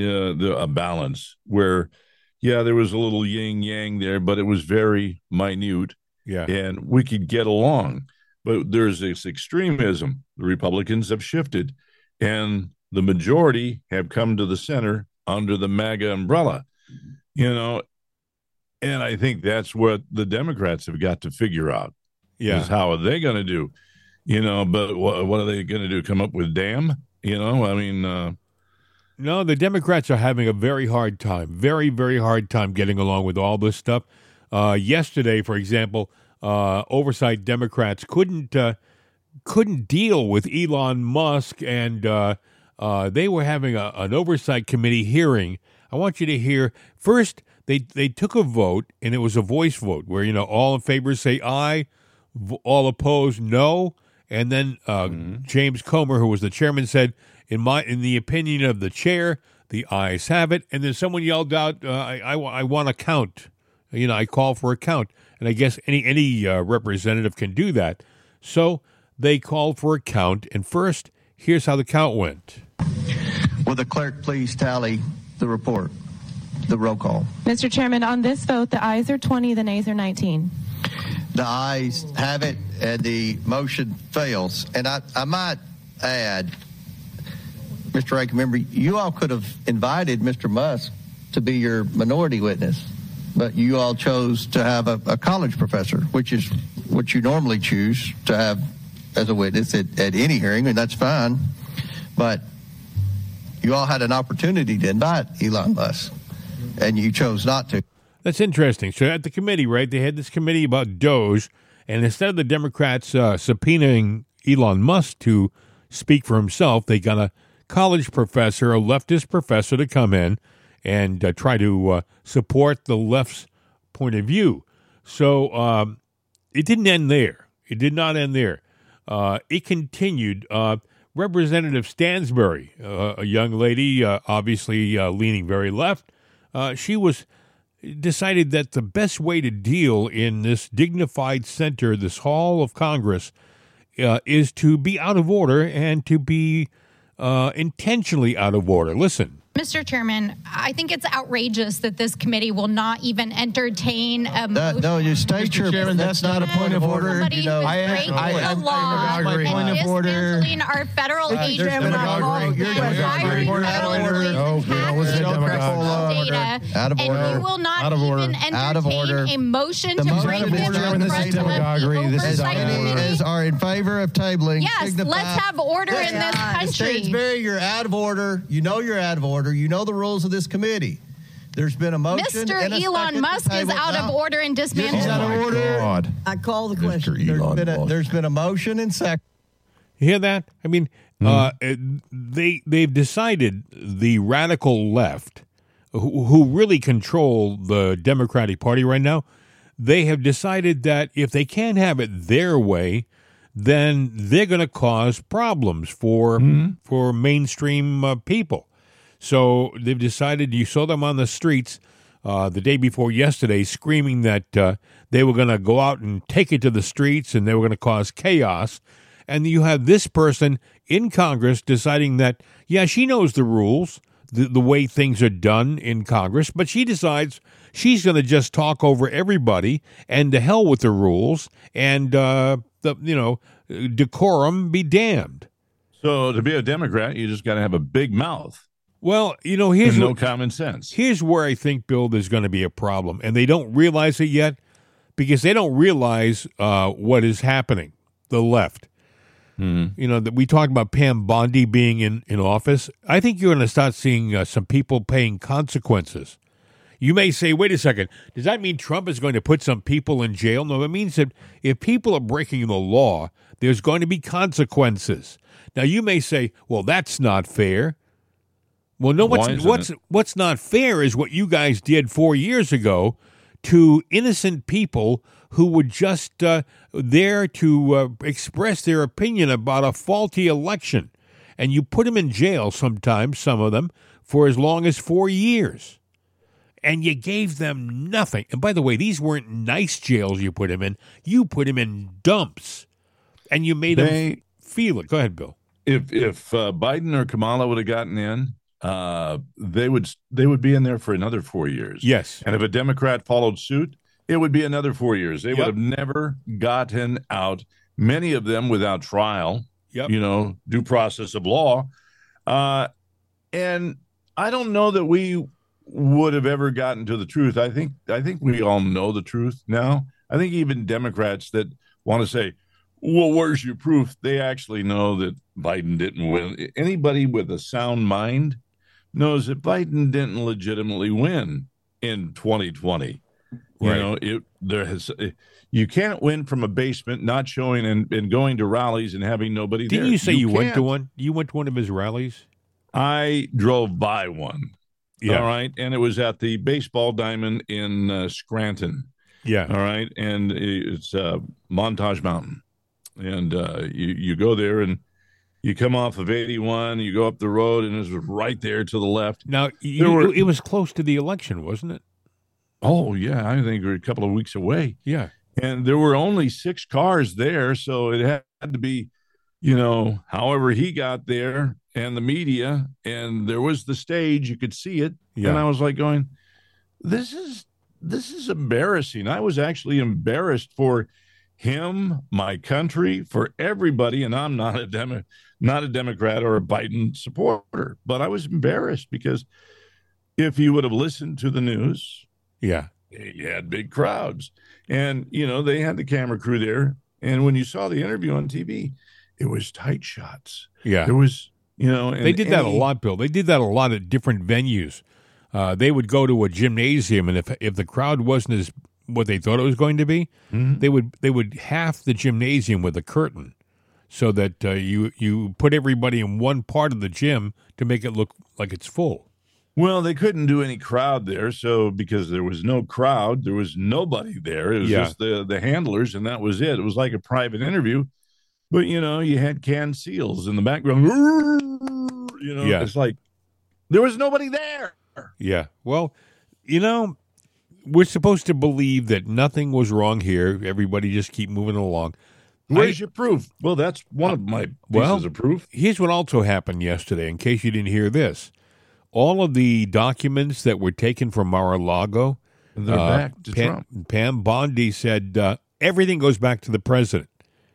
C: a balance where, there was a little yin yang there, but it was very minute, and we could get along. But there's this extremism. The Republicans have shifted, and the majority have come to the center under the MAGA umbrella, and I think that's what the Democrats have got to figure out. Is how are they going to do, but what are they going to do? Come up with damn,
A: No, the Democrats are having a very hard time, very, very hard time getting along with all this stuff. Yesterday, for example, oversight Democrats couldn't deal with Elon Musk, and they were having an oversight committee hearing. I want you to hear first. They took a vote, and it was a voice vote where all in favor say aye, all opposed no, and then James Comer, who was the chairman, said, In the opinion of the chair, the ayes have it. And then someone yelled out, I want a count. I call for a count. And I guess any representative can do that. So they called for a count. And first, here's how the count went.
I: Will the clerk please tally the report, the roll call?
J: Mr. Chairman, on this vote, the ayes are 20, the nays are 19.
I: The ayes have it, and the motion fails. And I might add, Mr. Ranking Member, you all could have invited Mr. Musk to be your minority witness, but you all chose to have a college professor, which is what you normally choose to have as a witness at any hearing, and that's fine. But you all had an opportunity to invite Elon Musk, and you chose not to.
A: That's interesting. So at the committee, right, they had this committee about DOJ, and instead of the Democrats subpoenaing Elon Musk to speak for himself, they got a college professor, a leftist professor, to come in and try to support the left's point of view. So it didn't end there. It did not end there. It continued. Representative Stansbury, a young lady, obviously leaning very left, she decided that the best way to deal in this dignified center, this hall of Congress, is to be out of order and to be intentionally out of order. Listen.
K: Mr. Chairman, I think it's outrageous that this committee will not even entertain a motion.
I: No, you state your
L: Chairman, that's not a point of order.
K: Somebody who's breaking the law and dismantling our federal agents.
I: You're out of order. Out of order.
K: And you will not even entertain a motion to bring this
L: Chairman, this is demagoguery. This is out of order.
I: As are in favor of tabling.
K: Yes, let's have order in this country.
I: Stansbury, you're out of order. You know you're out of order. You know the rules of this committee. There's been a motion.
K: Mr. Elon Musk is out of order and dismantling.
I: He's out of order.
L: God.
I: I call the question. There's been a motion and second.
A: You hear that? I mean, they've decided, the radical left, who really control the Democratic Party right now, they have decided that if they can't have it their way, then they're going to cause problems for mainstream people. So they've decided, you saw them on the streets the day before yesterday screaming that they were going to go out and take it to the streets and they were going to cause chaos. And you have this person in Congress deciding that, yeah, she knows the rules, the way things are done in Congress, but she decides she's going to just talk over everybody and to hell with the rules and, decorum be damned.
C: So to be a Democrat, you just got to have a big mouth.
A: Well, here's
C: no common sense.
A: Here's where I think, Bill, there's going to be a problem, and they don't realize it yet because they don't realize what is happening. The left, that we talked about Pam Bondi being in office. I think you're going to start seeing some people paying consequences. You may say, wait a second, does that mean Trump is going to put some people in jail? No, it means that if people are breaking the law, there's going to be consequences. Now, you may say, well, that's not fair. Well, no, what's not fair is what you guys did 4 years ago to innocent people who were just there to express their opinion about a faulty election. And you put them in jail sometimes, some of them, for as long as 4 years. And you gave them nothing. And by the way, these weren't nice jails you put them in. You put them in dumps. And you made them feel it. Go ahead, Bill.
C: If Biden or Kamala would have gotten in, they would be in there for another 4 years.
A: Yes.
C: And if a Democrat followed suit, it would be another 4 years. They would have never gotten out, many of them without trial, due process of law. And I don't know that we would have ever gotten to the truth. I think we all know the truth now. I think even Democrats that want to say, well, where's your proof? They actually know that Biden didn't win. Anybody with a sound mind knows that Biden didn't legitimately win in 2020.
A: Right.
C: You can't win from a basement, not showing and going to rallies and having nobody there.
A: Didn't you say you went to one? You went to one of his rallies?
C: I drove by one.
A: Yeah.
C: All right. And it was at the Baseball Diamond in Scranton.
A: Yeah.
C: All right. And it's Montage Mountain. And you go there and you come off of 81, you go up the road, and it was right there to the left.
A: Now, it was close to the election, wasn't it?
C: Oh, yeah. I think we're a couple of weeks away.
A: Yeah.
C: And there were only 6 cars there, so it had to be, however he got there and the media, and there was the stage. You could see it.
A: Yeah.
C: And I was like going, this is embarrassing. I was actually embarrassed for him, my country, for everybody, and I'm not a Democrat or a Biden supporter, but I was embarrassed because if you would have listened to the news, you had big crowds, and they had the camera crew there, and when you saw the interview on TV, it was tight shots.
A: Yeah,
C: there was, and
A: they did that a lot, Bill. They did that a lot at different venues. They would go to a gymnasium, and if the crowd wasn't as what they thought it was going to be, they would half the gymnasium with a curtain so that you put everybody in one part of the gym to make it look like it's full.
C: Well, they couldn't do any crowd there, so because there was no crowd, there was nobody there. It was just the handlers, and that was it. It was like a private interview. But, you had canned seals in the background.
A: Yeah.
C: It's like there was nobody there.
A: Yeah. Well, we're supposed to believe that nothing was wrong here. Everybody just keep moving along.
C: Where's your proof? Well, that's one of my pieces of proof.
A: Here's what also happened yesterday, in case you didn't hear this. All of the documents that were taken from Mar-a-Lago,
C: they're back to Trump.
A: Pam Bondi said everything goes back to the president.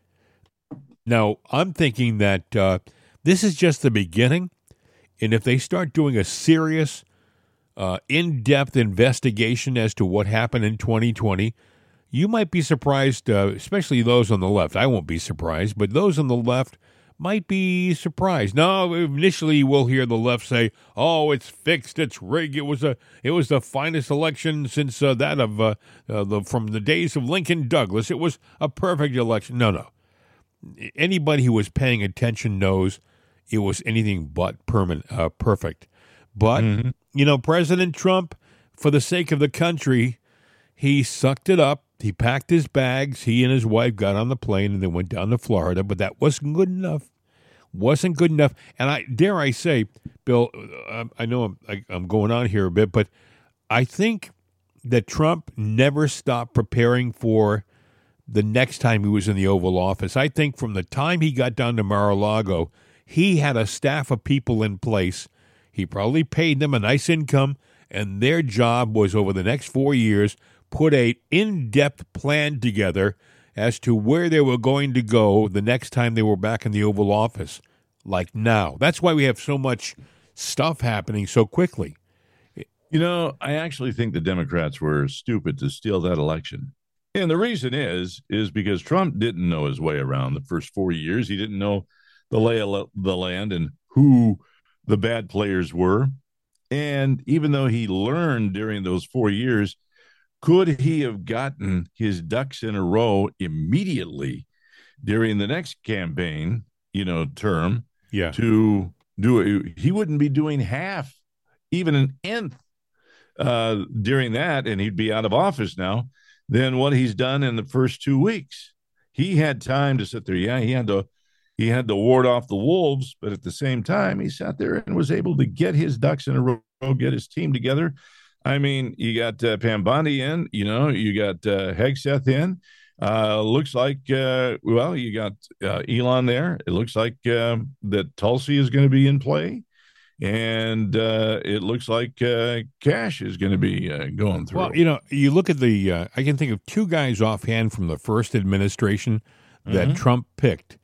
A: Now, I'm thinking that this is just the beginning, and if they start doing a serious, in-depth investigation as to what happened in 2020, you might be surprised, especially those on the left. I won't be surprised, but those on the left might be surprised. Now, initially, we'll hear the left say, "Oh, it's fixed, it's rigged. It was the finest election since that of from the days of Lincoln Douglas. It was a perfect election." No. Anybody who was paying attention knows it was anything but perfect. But President Trump, for the sake of the country, he sucked it up. He packed his bags. He and his wife got on the plane and they went down to Florida. But that wasn't good enough. Wasn't good enough. And I say, Bill, I know I'm going on here a bit, but I think that Trump never stopped preparing for the next time he was in the Oval Office. I think from the time he got down to Mar-a-Lago, he had a staff of people in place. He probably paid them a nice income, and their job was over the next 4 years put a in-depth plan together as to where they were going to go the next time they were back in the Oval Office, like now. That's why we have so much stuff happening so quickly.
C: I actually think the Democrats were stupid to steal that election. And the reason is because Trump didn't know his way around the first 4 years. He didn't know the lay of the land and who the bad players were. And even though he learned during those 4 years, could he have gotten his ducks in a row immediately during the next campaign, term to do it? He wouldn't be doing half, even an nth during that, and he'd be out of office now than what he's done in the first 2 weeks. He had time to sit there. Yeah, he had to ward off the wolves, but at the same time, he sat there and was able to get his ducks in a row, get his team together. I mean, you got Pam Bondi in, you got Hegseth in. Looks like, you got Elon there. It looks like that Tulsi is going to be in play. And it looks like Cash is going to be going through.
A: Well, you look at I can think of two guys offhand from the first administration that Trump picked.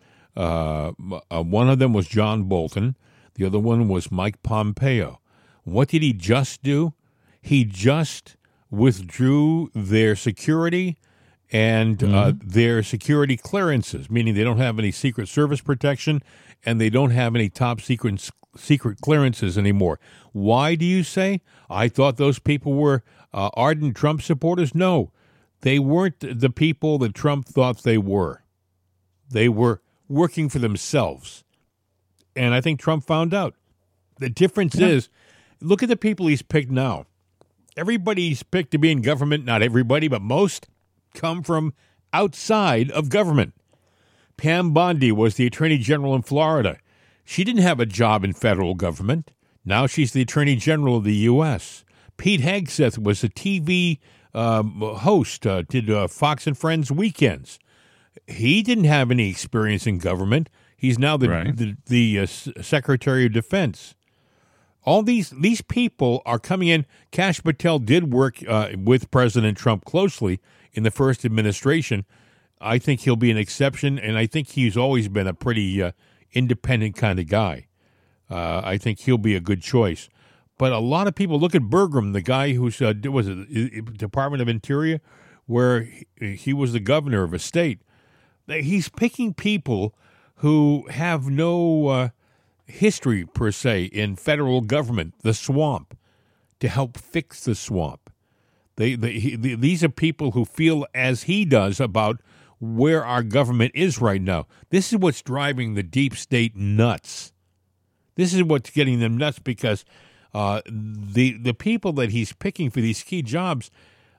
A: One of them was John Bolton. The other one was Mike Pompeo. What did he just do? He just withdrew their security and their security clearances, meaning they don't have any Secret Service protection and they don't have any top secret clearances anymore. Why do you say? I thought those people were ardent Trump supporters. No, they weren't the people that Trump thought they were. They were working for themselves. And I think Trump found out. The difference is, look at the people he's picked now. Everybody he's picked to be in government, not everybody, but most, come from outside of government. Pam Bondi was the Attorney General in Florida. She didn't have a job in federal government. Now she's the Attorney General of the U.S. Pete Hegseth was a TV host, did Fox and Friends weekends. He didn't have any experience in government. He's now the Secretary of Defense. All these people are coming in. Kash Patel did work with President Trump closely in the first administration. I think he'll be an exception, and I think he's always been a pretty independent kind of guy. I think he'll be a good choice. But a lot of people look at Burgum, the guy who's was it Department of Interior, where he was the governor of a state. He's picking people who have no history, per se, in federal government, the swamp, to help fix the swamp. These are people who feel as he does about where our government is right now. This is what's driving the deep state nuts. This is what's getting them nuts because the people that he's picking for these key jobs,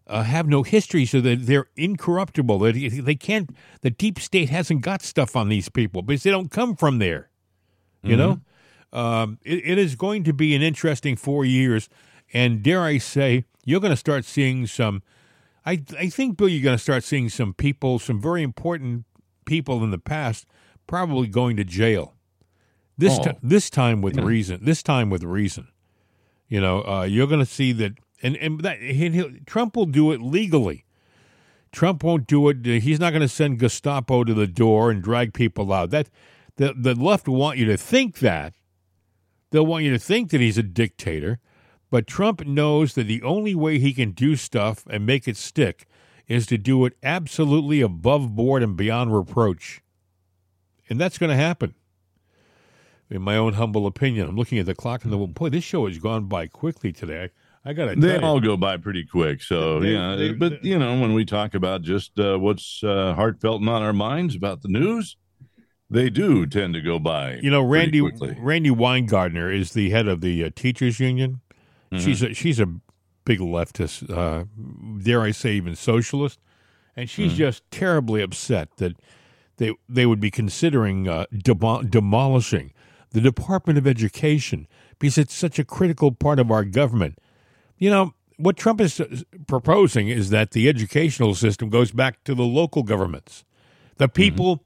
A: have no history, so that they're incorruptible. That they can't. The deep state hasn't got stuff on these people because they don't come from there. You know, it is going to be an interesting 4 years, and dare I say, you're going to start seeing some. I think, Bill, you're going to start seeing some people, some very important people in the past, probably going to jail. This time with reason. This time with reason. You know, you're going to see that. And Trump will do it legally. Trump won't do it. He's not going to send Gestapo to the door and drag people out. The left want you to think that. They'll want you to think that he's a dictator. But Trump knows that the only way he can do stuff and make it stick is to do it absolutely above board and beyond reproach. And that's going to happen. In my own humble opinion, I'm looking at the clock and boy, this show has gone by quickly today. I got to tell you.
C: They all go by pretty quick. So, but, you know, when we talk about just what's heartfelt and on our minds about the news, they do tend to go by.
A: You know, Randy Weingartner is the head of the teachers union. Mm-hmm. She's a big leftist, dare I say even socialist, and she's just terribly upset that they would be considering demolishing the Department of Education because it's such a critical part of our government. You know, what Trump is proposing is that the educational system goes back to the local governments. The people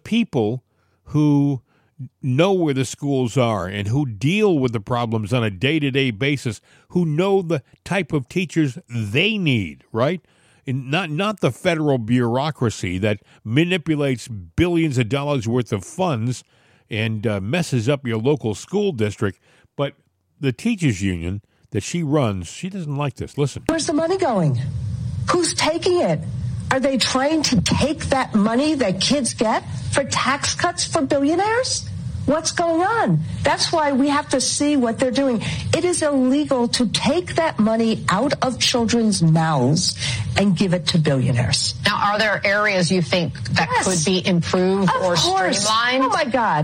A: who know where the schools are and who deal with the problems on a day-to-day basis, who know the type of teachers they need, right? And not the federal bureaucracy that manipulates billions of dollars worth of funds and messes up your local school district, but the teachers union that she runs, she doesn't like this. Listen.
M: Where's the money going? Who's taking it? Are they trying to take that money that kids get for tax cuts for billionaires? What's going on? That's why we have to see what they're doing. It is illegal to take that money out of children's mouths and give it to billionaires.
N: Now, are there areas you think that could be improved or streamlined?
M: Oh, my God.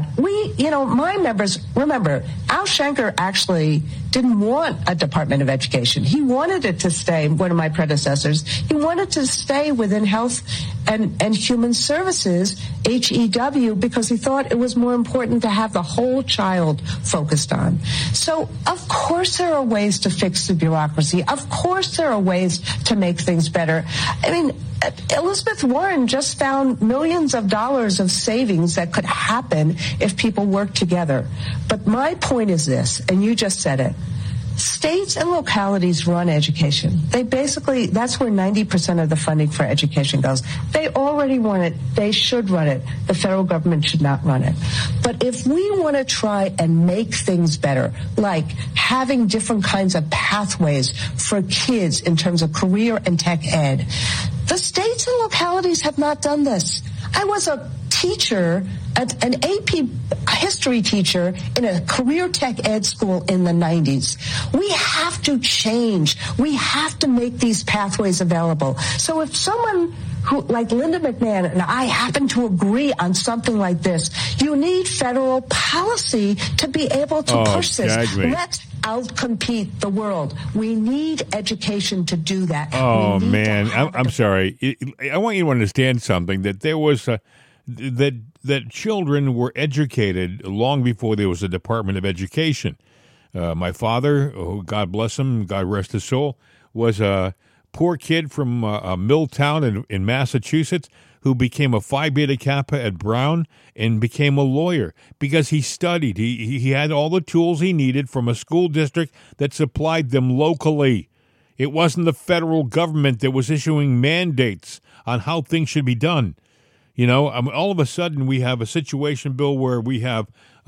M: My members, remember, Al Shanker actually didn't want a Department of Education. He wanted it to stay, one of my predecessors, he wanted to stay within Health and Human Services, HEW, because he thought it was more important to have the whole child focused on. So, of course, there are ways to fix the bureaucracy. Of course, there are ways to make things better. I mean, Elizabeth Warren just found millions of dollars of savings that could happen if people work together. But my point is this, and you just said it. States and localities run education. That's where 90% of the funding for education goes. They already run it. They should run it. The federal government should not run it. But if we want to try and make things better, like having different kinds of pathways for kids in terms of career and tech ed, the states and localities have not done this. I was a teacher, an AP history teacher in a career tech ed school in the 90s. We have to change. We have to make these pathways available. So if someone who, like Linda McMahon and I, happen to agree on something like this, you need federal policy to be able to push this. Let's outcompete the world. We need education to do that.
A: Oh, man. I'm sorry. I want you to understand something, that there was that children were educated long before there was a Department of Education. My father, God bless him, God rest his soul, was a poor kid from a mill town in Massachusetts who became a Phi Beta Kappa at Brown and became a lawyer because he studied. He had all the tools he needed from a school district that supplied them locally. It wasn't the federal government that was issuing mandates on how things should be done. You know, all of a sudden we have a situation, Bill, where we have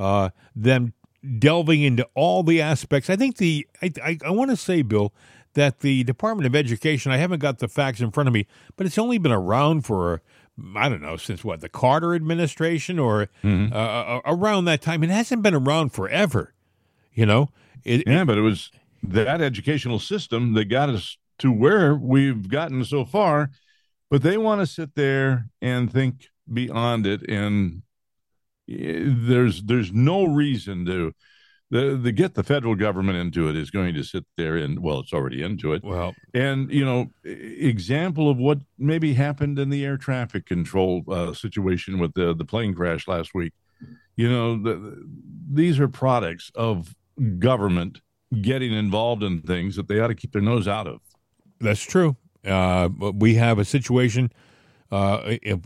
A: them delving into all the aspects. I think I want to say, Bill, that the Department of Education, I haven't got the facts in front of me, but it's only been around for, I don't know, since what, the Carter administration or around that time. It hasn't been around forever, you know.
C: But it was that educational system that got us to where we've gotten so far. But they want to sit there and think beyond it, and there's no reason to The get the federal government into it is going to sit there and, well, it's already into it.
A: Well,
C: and example of what maybe happened in the air traffic control situation with the plane crash last week. These are products of government getting involved in things that they ought to keep their nose out of.
A: That's true. We have a situation. You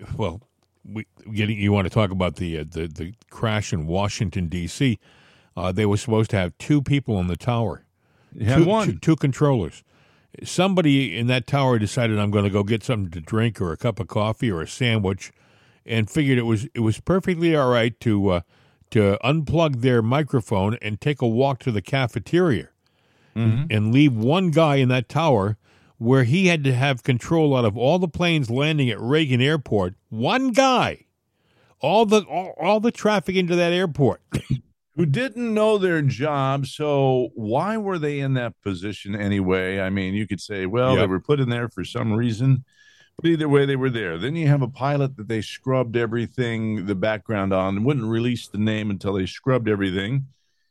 A: want to talk about the crash in Washington, D.C. They were supposed to have two people on the tower.
C: You had one.
A: Two controllers. Somebody in that tower decided, I'm going to go get something to drink or a cup of coffee or a sandwich, and figured it was perfectly all right to unplug their microphone and take a walk to the cafeteria and leave one guy in that tower where he had to have control out of all the planes landing at Reagan Airport. One guy. All the traffic into that airport.
C: Who didn't know their job, so why were they in that position anyway? I mean, you could say, well, they were put in there for some reason, but either way, they were there. Then you have a pilot that they scrubbed everything, the background on, and wouldn't release the name until they scrubbed everything.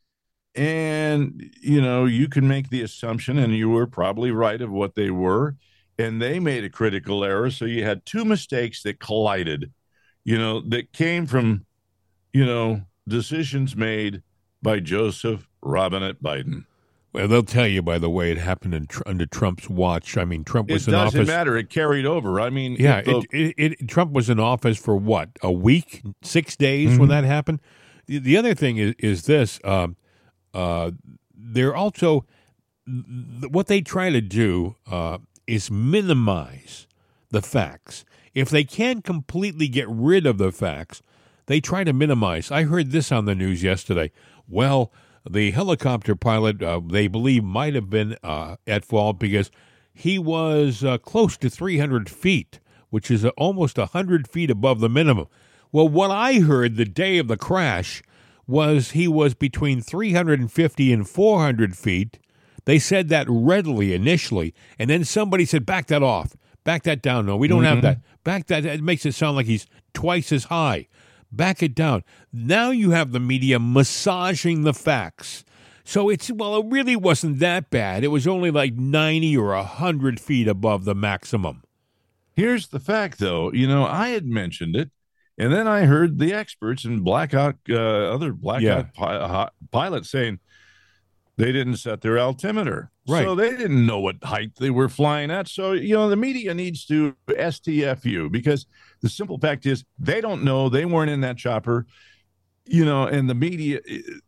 C: And, you can make the assumption, and you were probably right of what they were, and they made a critical error, so you had two mistakes that collided, that came from, decisions made by Joseph Robinette Biden.
A: Well, they'll tell you, by the way, it happened under Trump's watch. I mean, Trump was in office.
C: It doesn't matter. It carried over. I mean,
A: yeah, Trump was in office for what, a week, 6 days when that happened? The other thing is this. They're also, what they try to do is minimize the facts. If they can't completely get rid of the facts, they try to minimize. I heard this on the news yesterday. Well, the helicopter pilot, they believe, might have been at fault because he was close to 300 feet, which is almost 100 feet above the minimum. Well, what I heard the day of the crash was he was between 350 and 400 feet. They said that readily initially, and then somebody said, back that off. Back that down. No, we don't have that. Back that. It makes it sound like he's twice as high. Back it down. Now you have the media massaging the facts. So it really wasn't that bad. It was only like 90 or 100 feet above the maximum.
C: Here's the fact, though. I had mentioned it, and then I heard the experts and other blackout pilots saying they didn't set their altimeter.
A: Right.
C: So they didn't know what height they were flying at. So, the media needs to STFU, because the simple fact is they don't know. They weren't in that chopper, and the media,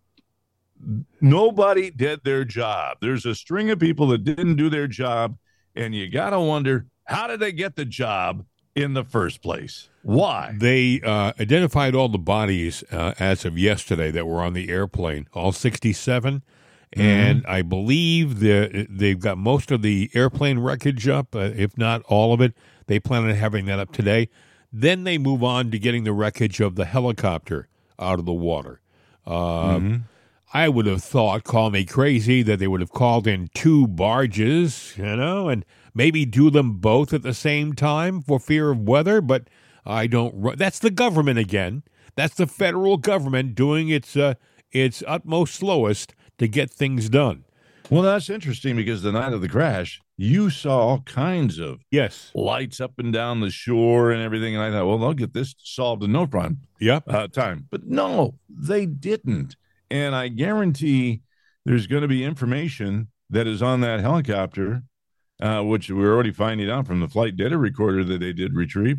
C: nobody did their job. There's a string of people that didn't do their job, and you got to wonder, how did they get the job in the first place? Why?
A: They identified all the bodies as of yesterday that were on the airplane, all 67. And I believe they've got most of the airplane wreckage up, if not all of it. They plan on having that up today. Then they move on to getting the wreckage of the helicopter out of the water. I would have thought, call me crazy, that they would have called in two barges, and maybe do them both at the same time for fear of weather. But I don't. That's the government again. That's the federal government doing its utmost slowest to get things done.
C: Well, that's interesting, because the night of the crash, you saw all kinds of lights up and down the shore and everything. And I thought, well, they'll get this solved in no time. Time. But no, they didn't. And I guarantee there's going to be information that is on that helicopter, which we're already finding out from the flight data recorder that they did retrieve,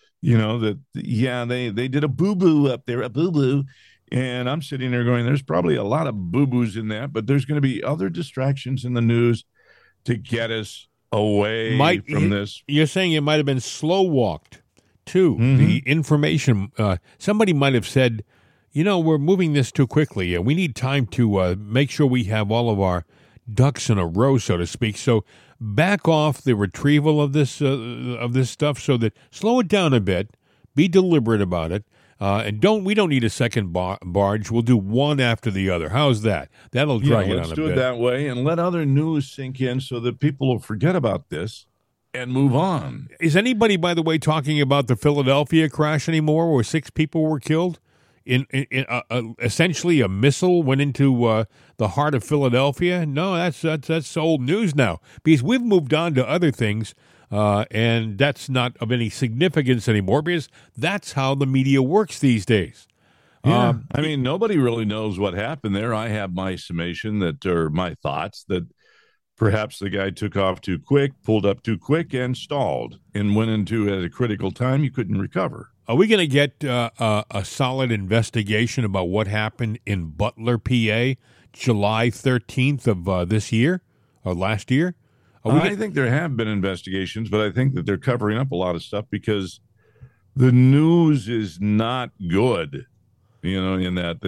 C: they did a boo-boo up there, a boo-boo. And I'm sitting there going, there's probably a lot of boo-boos in that, but there's going to be other distractions in the news to get us away from this.
A: You're saying it might have been slow-walked, too. The information, somebody might have said, we're moving this too quickly. We need time to make sure we have all of our ducks in a row, so to speak. So back off the retrieval of this stuff, so that slow it down a bit, be deliberate about it. And we don't need a second barge. We'll do one after the other. How's that? That'll drag it on a bit.
C: Let's do it that way and let other news sink in so that people will forget about this and move on.
A: Is anybody, by the way, talking about the Philadelphia crash anymore, where 6 people were killed? essentially a missile went into the heart of Philadelphia? No, that's old news now, because we've moved on to other things, and that's not of any significance anymore, because that's how the media works these days.
C: Yeah, I mean, nobody really knows what happened there. I have my summation or my thoughts that perhaps the guy took off too quick, pulled up too quick, and stalled, and went into at a critical time you couldn't recover.
A: Are we going to get a solid investigation about what happened in Butler, PA, July 13th of this year or last year?
C: I think there have been investigations, but I think that they're covering up a lot of stuff because the news is not good. In that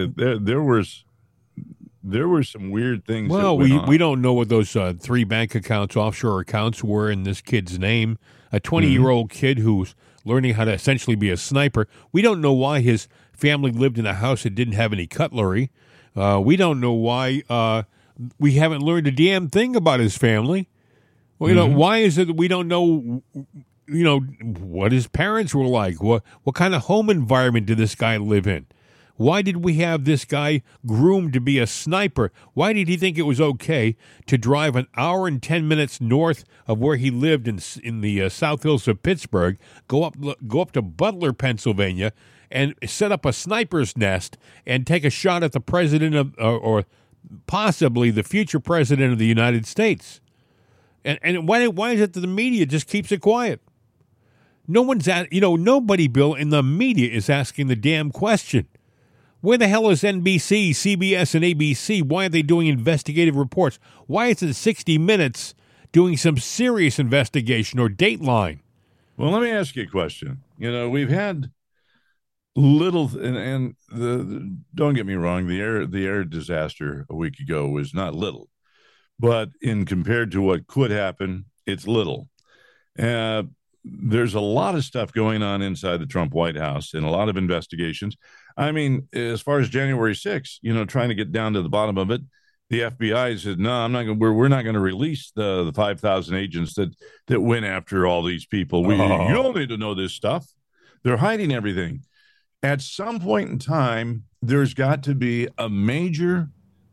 C: there were some weird things.
A: Well, we don't know what those 3 bank accounts, offshore accounts, were in this kid's name. A 20-year-old kid who's learning how to essentially be a sniper. We don't know why his family lived in a house that didn't have any cutlery. We don't know why we haven't learned a damn thing about his family. Well, why is it that we don't know? What his parents were like. What kind of home environment did this guy live in? Why did we have this guy groomed to be a sniper? Why did he think it was okay to drive an hour and 10 minutes north of where he lived in the South Hills of Pittsburgh, go up to Butler, Pennsylvania, and set up a sniper's nest and take a shot at the president of, or possibly the future president of the United States? And why is it that the media just keeps it quiet? Nobody, Bill, in the media is asking the damn question. Where the hell is NBC, CBS, and ABC? Why are they doing investigative reports? Why isn't 60 Minutes doing some serious investigation, or Dateline?
C: Well, let me ask you a question. We've had little, and don't get me wrong, the air disaster a week ago was not little, but in compared to what could happen, it's little. There's a lot of stuff going on inside the Trump White House and a lot of investigations. I mean, as far as January 6th, trying to get down to the bottom of it, the FBI said, no, I'm not going. We're not going to release the 5,000 agents that went after all these people. You don't need to know this stuff. They're hiding everything. At some point in time, there's got to be a major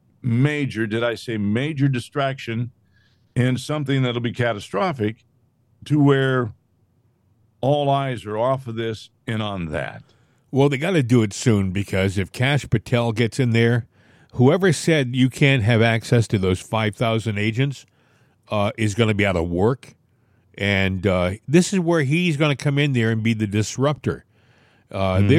C: distraction and something that'll be catastrophic to where all eyes are off of this and on that.
A: Well, they got to do it soon, because if Kash Patel gets in there, whoever said you can't have access to those 5,000 agents is going to be out of work. And this is where he's going to come in there and be the disruptor. The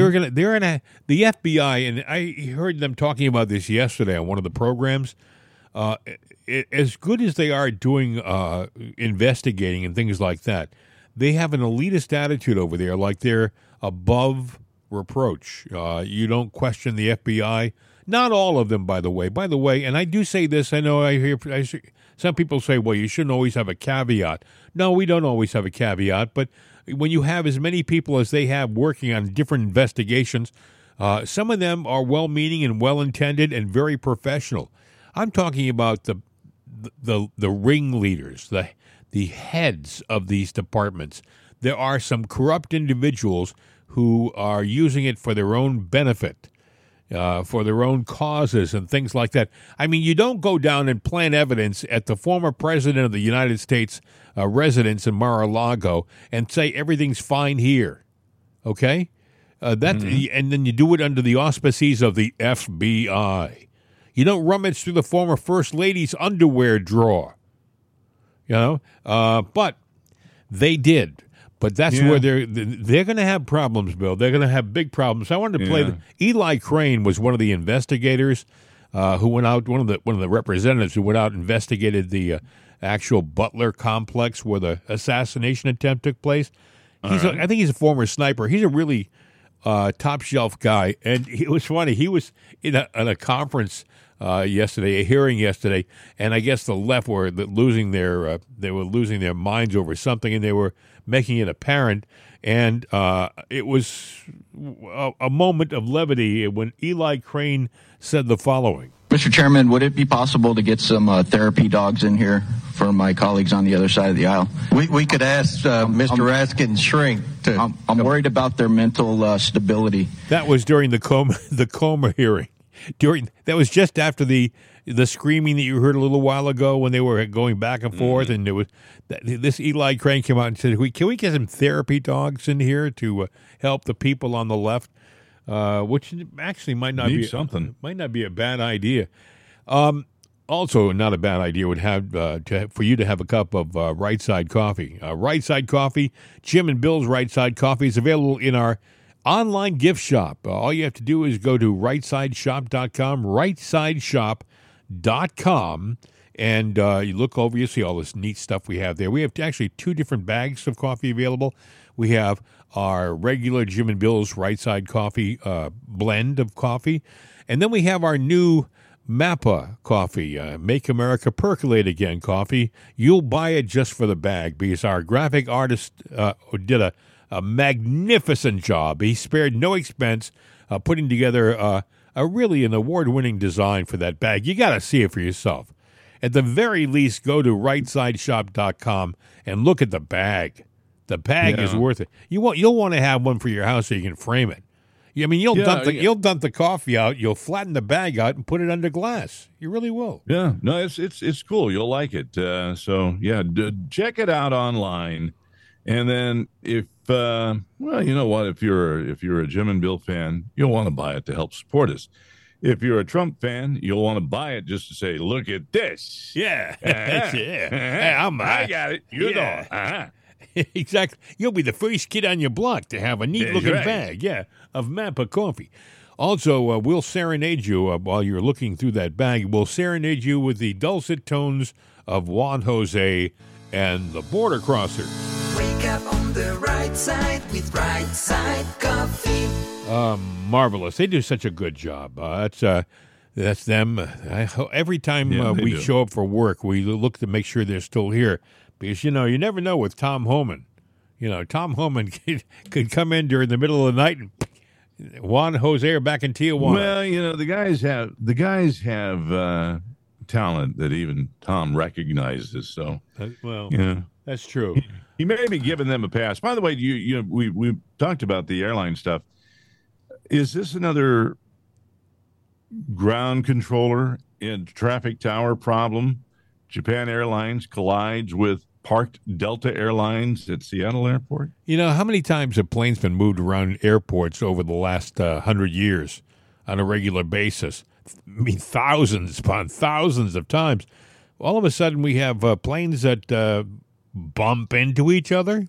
A: FBI, and I heard them talking about this yesterday on one of the programs. As good as they are doing investigating and things like that, they have an elitist attitude over there, like they're above reproach. You don't question the FBI. Not all of them, by the way, and I do say this, I know I hear some people say, well, you shouldn't always have a caveat. No, we don't always have a caveat, but when you have as many people as they have working on different investigations, some of them are well-meaning and well-intended and very professional. I'm talking about the ringleaders, the heads of these departments. There are some corrupt individuals who are using it for their own benefit, for their own causes and things like that. I mean, you don't go down and plant evidence at the former president of the United States residence in Mar-a-Lago and say everything's fine here, okay? And then you do it under the auspices of the FBI. You don't rummage through the former First Lady's underwear drawer, but they did. But that's where they're going to have problems, Bill. They're going to have big problems. I wanted to play. Eli Crane was one of the investigators who went out. One of the representatives who went out and investigated the actual Butler complex where the assassination attempt took place. I think he's a former sniper. He's a really top shelf guy, and it was funny. He was in a conference yesterday, a hearing yesterday, and I guess the left were losing their minds over something, and they were making it apparent, and it was a moment of levity when Eli Crane said the following.
O: Mr. Chairman, would it be possible to get some therapy dogs in here for my colleagues on the other side of the aisle.
I: We could ask Mr. Raskin Shrink to.
O: I'm worried about their mental stability.
A: That was during the coma hearing. That was just after the screaming that you heard a little while ago when they were going back and forth, and there was this Eli Crane came out and said, "Can we get some therapy dogs in here to help the people on the left?" Which actually might not be a bad idea. Also, not a bad idea would have for you to have a cup of Right Side Coffee. Right Side Coffee, Jim and Bill's Right Side Coffee is available in our online gift shop. All you have to do is go to rightsideshop.com, rightsideshop.com, and you look over, you see all this neat stuff we have there. We have actually 2 different bags of coffee available. We have our regular Jim and Bill's Right Side Coffee blend of coffee, and then we have our new Mappa coffee, Make America Percolate Again coffee. You'll buy it just for the bag because our graphic artist did a magnificent job. He spared no expense putting together a really an award-winning design for that bag. You got to see it for yourself. At the very least, go to rightsideshop.com and look at the bag. The bag is worth it. You'll want to have one for your house so you can frame it. I mean, you'll dump the coffee out, you'll flatten the bag out, and put it under glass. You really will.
C: Yeah, no, it's cool. You'll like it. Check it out online, and then if you know what, if you're a Jim and Bill fan, you'll want to buy it to help support us. If you're a Trump fan, you'll want to buy it just to say, "Look at this."
A: Yeah,
C: Hey, I got it. You know.
A: Exactly. You'll be the first kid on your block to have a neat-looking bag, of Mappa coffee. Also, we'll serenade you while you're looking through that bag. We'll serenade you with the dulcet tones of Juan Jose and the Border Crossers.
G: Wake up on the right side with Right Side Coffee.
A: Marvelous. They do such a good job. That's them. Every time we show up for work, we look to make sure they're still here. Because, you never know with Tom Homan. Tom Homan could come in during the middle of the night and Juan Jose are back in Tijuana.
C: Well, the guys have talent that even Tom recognizes. So,
A: that's true.
C: He may be giving them a pass. By the way, we talked about the airline stuff. Is this another ground controller in traffic tower problem? Japan Airlines collides with parked Delta Airlines at Seattle Airport.
A: How many times have planes been moved around airports over the last 100 years on a regular basis? I mean, thousands upon thousands of times. All of a sudden, we have planes that bump into each other.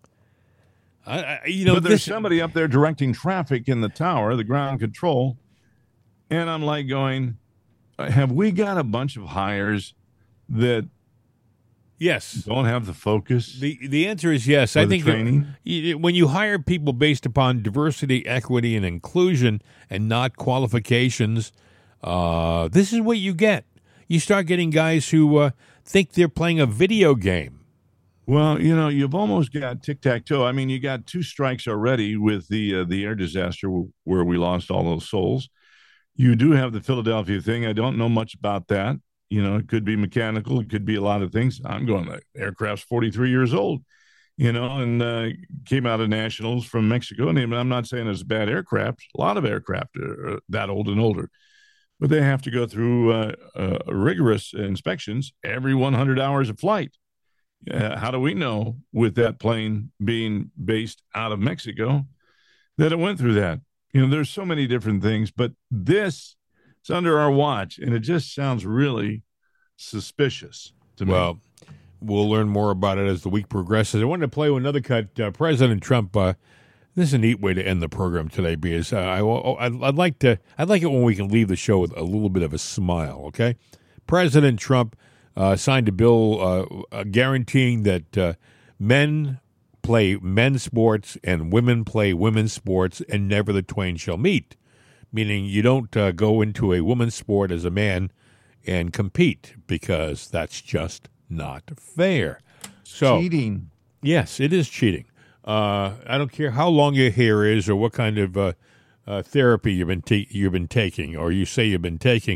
C: But there's somebody up there directing traffic in the tower, the ground control, and I'm like going, have we got a bunch of hires that don't have the focus?
A: The answer is yes. I think when you hire people based upon diversity, equity, and inclusion and not qualifications, this is what you get. You start getting guys who think they're playing a video game.
C: Well, you've almost got tic-tac-toe. I mean, you got 2 strikes already with the air disaster where we lost all those souls. You do have the Philadelphia thing. I don't know much about that. It could be mechanical. It could be a lot of things. I'm going, the aircraft's 43 years old, and came out of nationals from Mexico. And I'm not saying it's a bad aircraft. A lot of aircraft are that old and older. But they have to go through rigorous inspections every 100 hours of flight. How do we know with that plane being based out of Mexico that it went through that? There's so many different things. But this... it's under our watch, and it just sounds really suspicious to me.
A: Well, we'll learn more about it as the week progresses. I wanted to play another cut. President Trump, this is a neat way to end the program today because I'd like it when we can leave the show with a little bit of a smile, okay? President Trump signed a bill guaranteeing that men play men's sports and women play women's sports and never the twain shall meet. Meaning you don't go into a woman's sport as a man and compete because that's just not fair. So,
C: cheating.
A: Yes, it is cheating. I don't care how long your hair is or what kind of therapy you've been taking or you say you've been taking.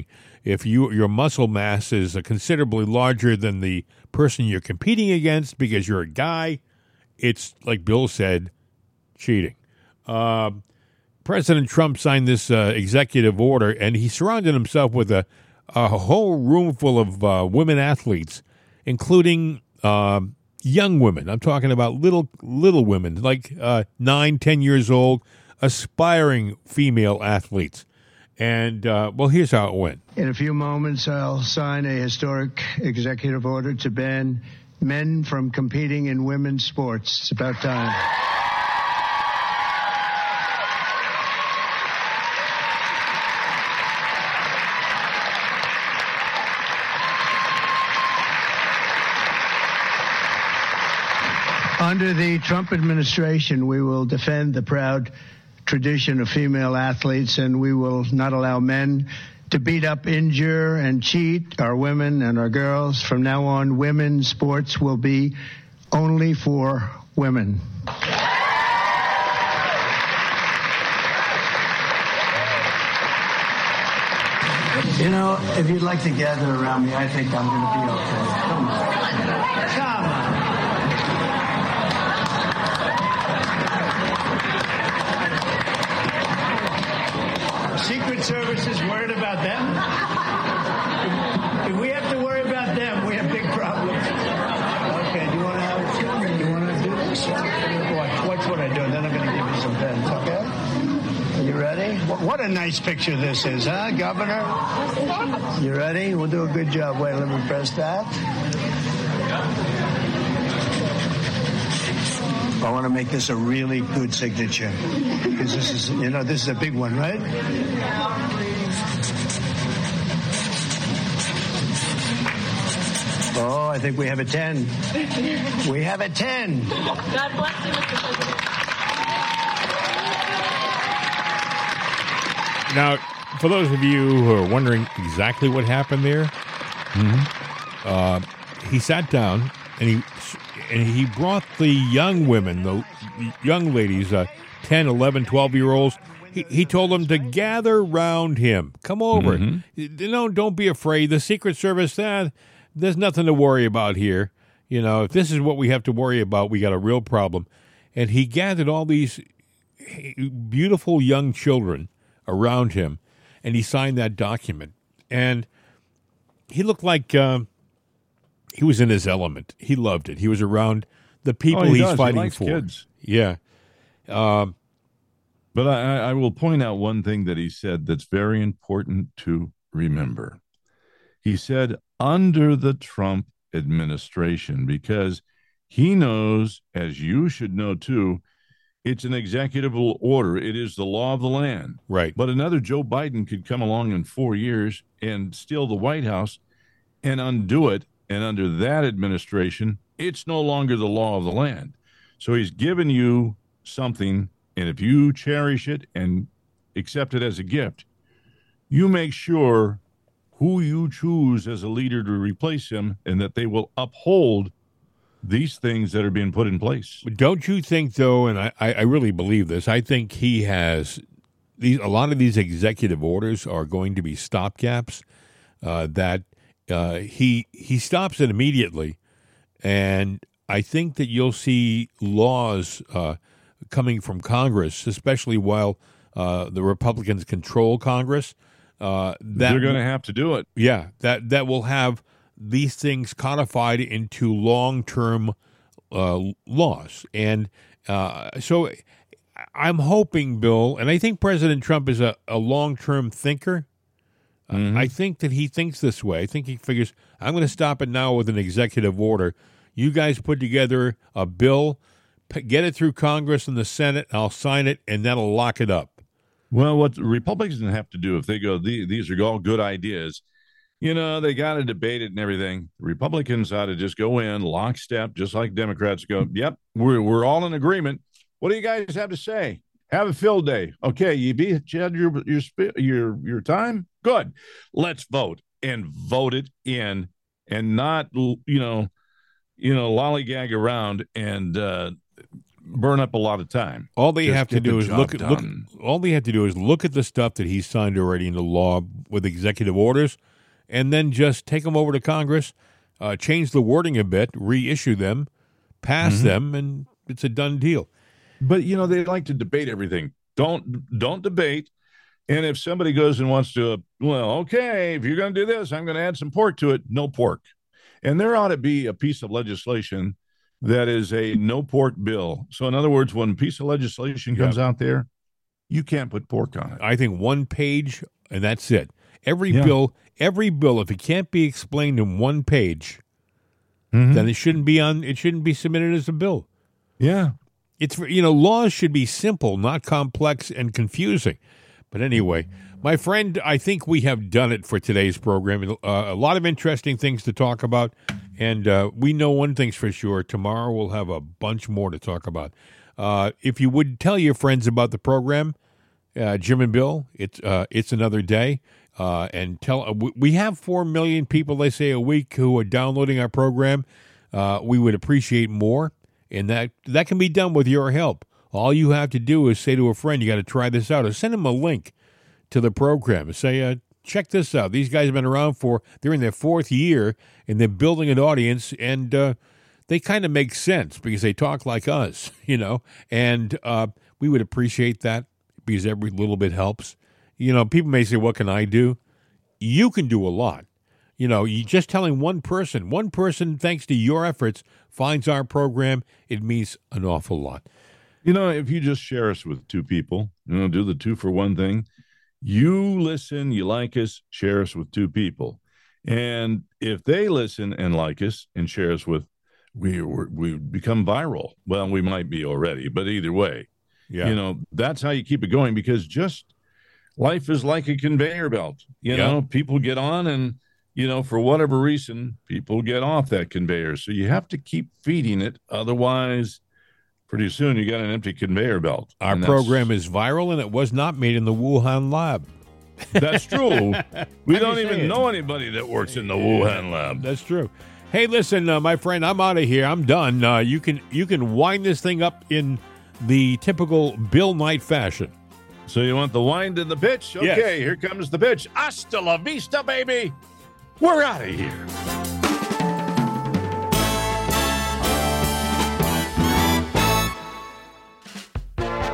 A: if your muscle mass is considerably larger than the person you're competing against because you're a guy, it's, like Bill said, cheating. President Trump signed this executive order, and he surrounded himself with a whole room full of women athletes, including young women. I'm talking about little women, like 9, 10 years old, aspiring female athletes. And, well, here's how it went.
H: In a few moments, I'll sign a historic executive order to ban men from competing in women's sports. It's about time. Under the Trump administration, we will defend the proud tradition of female athletes, and we will not allow men to beat up, injure, and cheat our women and our girls. From now on, women's sports will be only for women. You know, if you'd like to gather around me, I think I'm going to be okay. Come on. Come on. Secret Service is worried about them. If we have to worry about them, we have big problems. Okay, do you want to do this? Watch what I do, and then I'm going to give you some pens, okay? Are you ready? What a nice picture this is, huh, Governor? You ready? We'll do a good job. Wait, let me press that. I want to make this a really good signature because this is a big one, right? Oh, I think we have a 10. We have a 10. God bless you, Mr. President.
A: Now, for those of you who are wondering exactly what happened there, he sat down and he brought the young women, the young ladies, 10, 11, 12-year-olds. He told them to gather round him. Come over. Don't be afraid. The Secret Service, there's nothing to worry about here. You know, if this is what we have to worry about, we got a real problem. And he gathered all these beautiful young children around him, and he signed that document. And he looked like he was in his element. He loved it. He was around the people he's fighting for.
C: Kids.
A: Yeah.
C: But I will point out one thing that he said that's very important to remember. He said, under the Trump administration, because he knows, as you should know too, it's an executive order. It is the law of the land.
A: Right.
C: But another Joe Biden could come along in 4 years and steal the White House and undo it. And under that administration, it's no longer the law of the land. So he's given you something, and if you cherish it and accept it as a gift, you make sure who you choose as a leader to replace him and that they will uphold these things that are being put in place.
A: Don't you think, though, and I really believe this, I think he has a lot of these executive orders are going to be stopgaps that he stops it immediately, and I think that you'll see laws coming from Congress, especially while the Republicans control Congress. That
C: they're going to have to do it.
A: Yeah, that will have these things codified into long-term laws. And so I'm hoping, Bill, and I think President Trump is a long-term thinker. I think that he thinks this way. I think he figures, I'm going to stop it now with an executive order. You guys put together a bill, get it through Congress and the Senate, I'll sign it, and that'll lock it up.
C: Well, what Republicans have to do if they go, these are all good ideas, they got to debate it and everything. Republicans ought to just go in lockstep, just like Democrats go, yep, we're all in agreement. What do you guys have to say? Have a field day. Okay, you had your time? Good. Let's vote and vote it in and not, lollygag around and burn up a lot of time.
A: All they have to do is look at the stuff that he's signed already into law with executive orders and then just take them over to Congress, change the wording a bit, reissue them, pass them, and it's a done deal.
C: But, they like to debate everything. Don't debate. And if somebody goes and wants to, okay, if you're going to do this, I'm going to add some pork to it. No pork. And there ought to be a piece of legislation that is a no pork bill. So in other words, when a piece of legislation comes out there, you can't put pork on it.
A: I think one page and that's it. Every bill, if it can't be explained in one page, then it shouldn't be submitted as a bill.
C: Yeah.
A: It's, laws should be simple, not complex and confusing. But anyway, my friend, I think we have done it for today's program. A lot of interesting things to talk about, and we know one thing's for sure. Tomorrow we'll have a bunch more to talk about. If you would tell your friends about the program, Jim and Bill, it's another day, and we have 4 million people, they say, a week who are downloading our program. We would appreciate more, and that can be done with your help. All you have to do is say to a friend, you got to try this out, or send them a link to the program and say, check this out. These guys have been around they're in their 4th year, and they're building an audience, and they kind of make sense because they talk like us, and we would appreciate that because every little bit helps. People may say, what can I do? You can do a lot. You just telling one person, thanks to your efforts, finds our program, it means an awful lot.
C: If you just share us with 2 people, do the 2 for 1 thing. You listen, you like us, share us with 2 people. And if they listen and like us and share us with, we become viral. Well, we might be already, but either way, that's how you keep it going, because just life is like a conveyor belt. People get on and, for whatever reason, people get off that conveyor. So you have to keep feeding it. Otherwise, pretty soon you got an empty conveyor belt.
A: Our program is viral, and it was not made in the Wuhan lab.
C: That's true. We don't even know anybody that works in the Wuhan lab.
A: That's true. Hey, listen, my friend, I'm out of here. I'm done. You can wind this thing up in the typical Bill Knight fashion.
C: So you want the wind and the pitch? Okay, yes. Here comes the pitch. Hasta la vista, baby. We're out of here.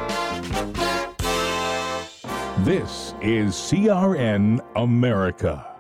P: This is CRN America.